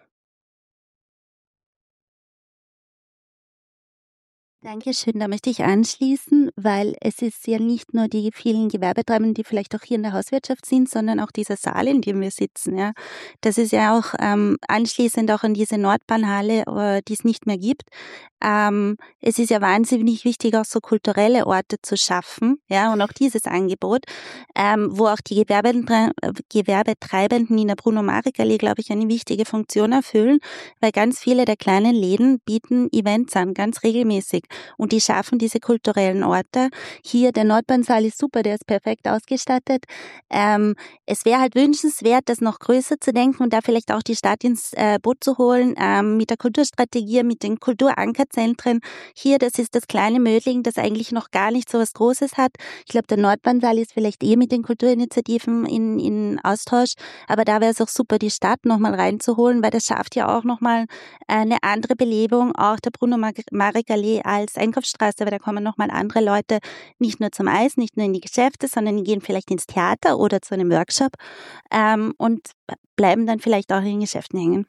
Speaker 16: Dankeschön, da möchte ich anschließen, weil es ist ja nicht nur die vielen Gewerbetreibenden, die vielleicht auch hier in der Hauswirtschaft sind, sondern auch dieser Saal, in dem wir sitzen. Ja. Das ist ja auch ähm, anschließend auch an diese Nordbahnhalle, äh, die es nicht mehr gibt. Ähm, es ist ja wahnsinnig wichtig, auch so kulturelle Orte zu schaffen, ja, und auch dieses Angebot, ähm, wo auch die Gewerbetre- Gewerbetreibenden in der Bruno-Marek-Allee, glaube ich, eine wichtige Funktion erfüllen, weil ganz viele der kleinen Läden bieten Events an, ganz regelmäßig. Und die schaffen diese kulturellen Orte. Hier, der Nordbahnsaal ist super, der ist perfekt ausgestattet. Ähm, es wäre halt wünschenswert, das noch größer zu denken und da vielleicht auch die Stadt ins äh, Boot zu holen, ähm, mit der Kulturstrategie, mit den Kulturankerzentren. Hier, das ist das kleine Mödling, das eigentlich noch gar nicht so was Großes hat. Ich glaube, der Nordbahnsaal ist vielleicht eh mit den Kulturinitiativen in, in Austausch, aber da wäre es auch super, die Stadt nochmal reinzuholen, weil das schafft ja auch nochmal eine andere Belebung, auch der Bruno-Marek-Allee als Einkaufsstraße, weil da kommen nochmal andere Leute nicht nur zum Eis, nicht nur in die Geschäfte, sondern die gehen vielleicht ins Theater oder zu einem Workshop ähm, und bleiben dann vielleicht auch in den Geschäften hängen.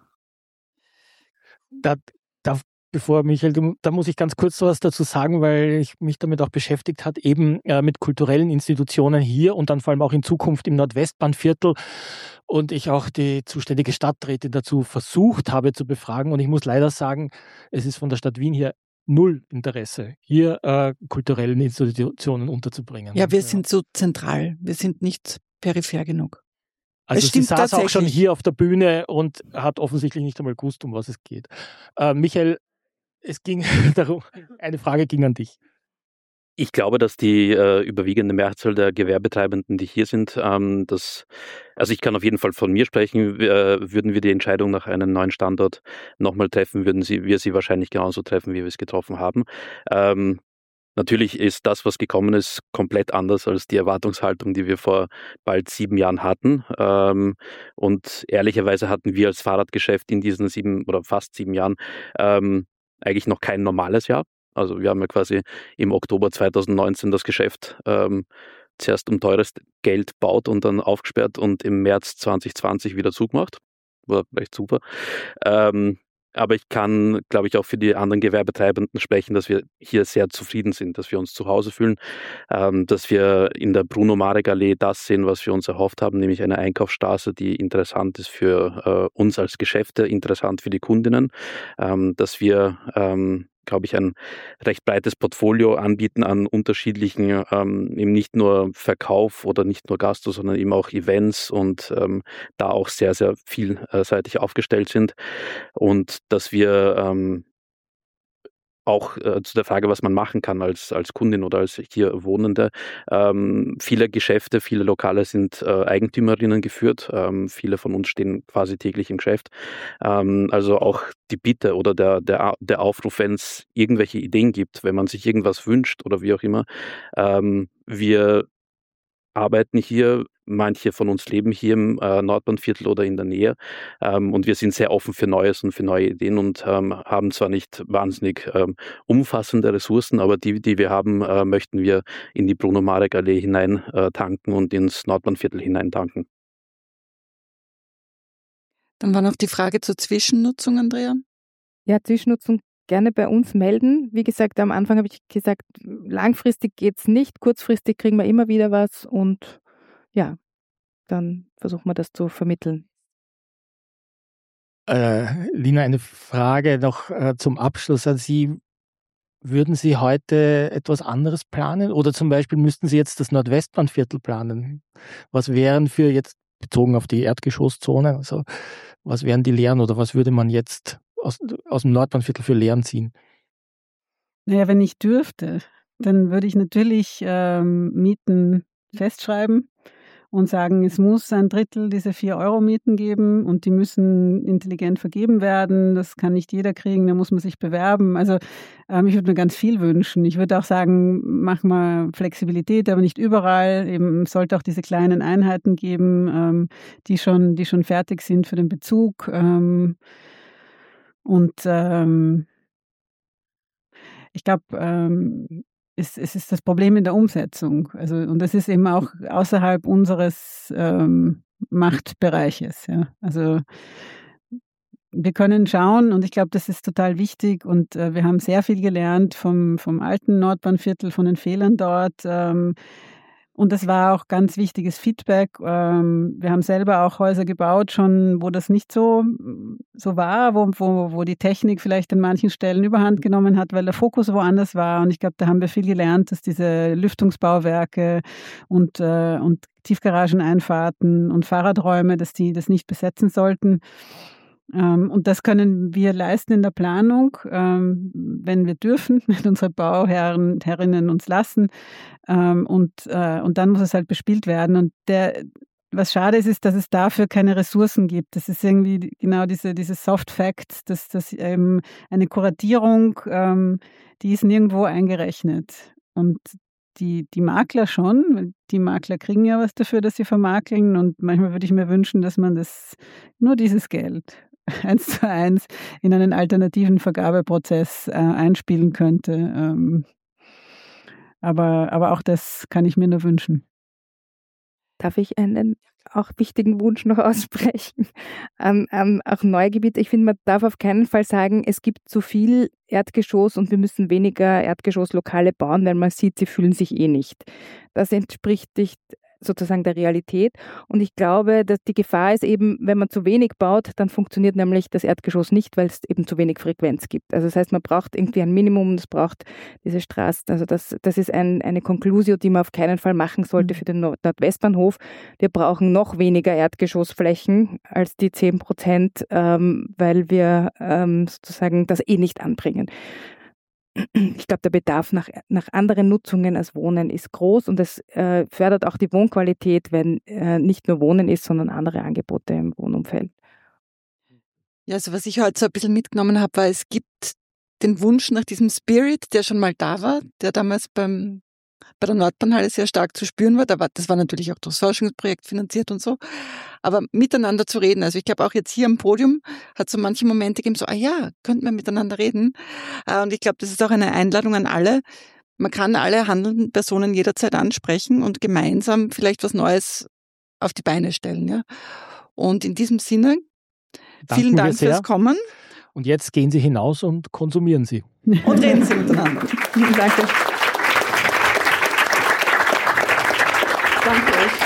Speaker 2: Da, da, bevor Michael, du, da muss ich ganz kurz was dazu sagen, weil ich mich damit auch beschäftigt habe, eben äh, mit kulturellen Institutionen hier und dann vor allem auch in Zukunft im Nordwestbahnviertel und ich auch die zuständige Stadträtin dazu versucht habe zu befragen und ich muss leider sagen, es ist von der Stadt Wien hier null Interesse, hier äh, kulturellen Institutionen unterzubringen.
Speaker 1: Ja, wir
Speaker 2: ja.
Speaker 1: sind so zentral, wir sind nicht peripher genug.
Speaker 2: Also
Speaker 1: es
Speaker 2: sie saß auch schon hier auf der Bühne und hat offensichtlich nicht einmal gewusst, um was es geht. Äh, Michael, es ging darum, eine Frage ging an dich.
Speaker 5: Ich glaube, dass die äh, überwiegende Mehrzahl der Gewerbetreibenden, die hier sind, ähm, das, also ich kann auf jeden Fall von mir sprechen, äh, würden wir die Entscheidung nach einem neuen Standort nochmal treffen, würden sie, wir sie wahrscheinlich genauso treffen, wie wir es getroffen haben. Ähm, natürlich ist das, was gekommen ist, komplett anders als die Erwartungshaltung, die wir vor bald sieben Jahren hatten. Ähm, und ehrlicherweise hatten wir als Fahrradgeschäft in diesen sieben oder fast sieben Jahren ähm, eigentlich noch kein normales Jahr. Also wir haben ja quasi im Oktober zweitausendneunzehn das Geschäft ähm, zuerst um teures Geld baut und dann aufgesperrt und im März zwanzig zwanzig wieder zugemacht. War vielleicht super. Ähm, aber ich kann, glaube ich, auch für die anderen Gewerbetreibenden sprechen, dass wir hier sehr zufrieden sind, dass wir uns zu Hause fühlen, ähm, dass wir in der Bruno-Marek-Allee das sehen, was wir uns erhofft haben, nämlich eine Einkaufsstraße, die interessant ist für äh, uns als Geschäfte, interessant für die Kundinnen, ähm, dass wir ähm, glaube ich, ein recht breites Portfolio anbieten an unterschiedlichen, ähm, eben nicht nur Verkauf oder nicht nur Gastro, sondern eben auch Events und ähm, da auch sehr, sehr vielseitig aufgestellt sind und dass wir ähm, auch äh, zu der Frage, was man machen kann als, als Kundin oder als hier Wohnende. Ähm, viele Geschäfte, viele Lokale sind äh, Eigentümerinnen geführt. Ähm, viele von uns stehen quasi täglich im Geschäft. Ähm, also auch die Bitte oder der, der, der Aufruf, wenn es irgendwelche Ideen gibt, wenn man sich irgendwas wünscht oder wie auch immer. Ähm, wir arbeiten hier, manche von uns leben hier im äh, Nordbahnviertel oder in der Nähe ähm, und wir sind sehr offen für Neues und für neue Ideen und ähm, haben zwar nicht wahnsinnig ähm, umfassende Ressourcen, aber die, die wir haben, äh, möchten wir in die Bruno-Marek-Allee hinein äh, tanken und ins Nordbahnviertel hinein tanken.
Speaker 1: Dann war noch die Frage zur Zwischennutzung, Andrea.
Speaker 4: Ja, Zwischennutzung gerne bei uns melden. Wie gesagt, am Anfang habe ich gesagt, langfristig geht es nicht, kurzfristig kriegen wir immer wieder was und ja, dann versuchen wir das zu vermitteln.
Speaker 2: Äh, Lina, eine Frage noch äh, zum Abschluss an Sie. Würden Sie heute etwas anderes planen oder zum Beispiel müssten Sie jetzt das Nordwestbahnviertel planen? Was wären für jetzt, bezogen auf die Erdgeschosszone, also was wären die Lehren oder was würde man jetzt aus, aus dem Nordbahnviertel für Lehren ziehen?
Speaker 3: Naja, wenn ich dürfte, dann würde ich natürlich ähm, Mieten festschreiben und sagen, es muss ein Drittel dieser vier Euro Mieten geben und die müssen intelligent vergeben werden. Das kann nicht jeder kriegen, da muss man sich bewerben. Also ähm, ich würde mir ganz viel wünschen. Ich würde auch sagen, mach mal Flexibilität, aber nicht überall. Eben es sollte auch diese kleinen Einheiten geben, ähm, die schon, die schon fertig sind für den Bezug. Ähm, und ähm, ich glaube, ähm, Es, es ist das Problem in der Umsetzung. Also, und das ist eben auch außerhalb unseres ähm, Machtbereiches. Ja. Also wir können schauen und ich glaube, das ist total wichtig und äh, wir haben sehr viel gelernt vom, vom alten Nordbahnviertel, von den Fehlern dort. Ähm, und das war auch ganz wichtiges Feedback. Ähm, wir haben selber auch Häuser gebaut, schon wo das nicht so, so war, wo, wo, wo die Technik vielleicht an manchen Stellen überhand genommen hat, weil der Fokus woanders war. Und ich glaube, da haben wir viel gelernt, dass diese Lüftungsbauwerke und, äh, und Tiefgarageneinfahrten und Fahrradräume, dass die das nicht besetzen sollten. Ähm, und das können wir leisten in der Planung, ähm, wenn wir dürfen, wenn unsere Bauherren, Herrinnen uns lassen. Ähm, und, äh, und dann muss es halt bespielt werden. Und der, was schade ist, ist, dass es dafür keine Ressourcen gibt. Das ist irgendwie genau diese, diese Soft Facts, dass das ähm, eine Kuratierung, ähm, die ist nirgendwo eingerechnet. Und Die, die Makler schon, die Makler kriegen ja was dafür, dass sie vermakeln und manchmal würde ich mir wünschen, dass man das, nur dieses Geld eins zu eins in einen alternativen Vergabeprozess äh, einspielen könnte. Ähm, aber, aber auch das kann ich mir nur wünschen.
Speaker 4: Darf ich einen auch wichtigen Wunsch noch aussprechen? Ähm, ähm, auch neue Gebiete. Ich finde, man darf auf keinen Fall sagen, es gibt zu viel Erdgeschoss und wir müssen weniger Erdgeschosslokale bauen, weil man sieht, sie fühlen sich eh nicht. Das entspricht nicht sozusagen der Realität. Und ich glaube, dass die Gefahr ist eben, wenn man zu wenig baut, dann funktioniert nämlich das Erdgeschoss nicht, weil es eben zu wenig Frequenz gibt. Also das heißt, man braucht irgendwie ein Minimum, es braucht diese Straßen. Also das, das ist ein, eine Conclusio, die man auf keinen Fall machen sollte für den Nord- Nordwestbahnhof. Wir brauchen noch weniger Erdgeschossflächen als die zehn Prozent, ähm, weil wir ähm, sozusagen das eh nicht anbringen. Ich glaube, der Bedarf nach, nach anderen Nutzungen als Wohnen ist groß und es äh, fördert auch die Wohnqualität, wenn äh, nicht nur Wohnen ist, sondern andere Angebote im Wohnumfeld.
Speaker 1: Ja, also was ich heute so ein bisschen mitgenommen habe, war, es gibt den Wunsch nach diesem Spirit, der schon mal da war, der damals beim, bei der Nordbahnhalle sehr stark zu spüren war. Da war. Das war natürlich auch durchs Forschungsprojekt finanziert und so. Aber miteinander zu reden, also ich glaube auch jetzt hier am Podium hat es so manche Momente gegeben, so, ah ja, könnten wir miteinander reden. Und ich glaube, das ist auch eine Einladung an alle. Man kann alle handelnden Personen jederzeit ansprechen und gemeinsam vielleicht was Neues auf die Beine stellen. Ja. Und in diesem Sinne,
Speaker 2: Danken
Speaker 1: vielen Dank
Speaker 2: sehr.
Speaker 1: fürs Kommen.
Speaker 2: Und jetzt gehen Sie hinaus und konsumieren Sie.
Speaker 1: Und reden Sie miteinander.
Speaker 4: Danke.
Speaker 1: Danke euch.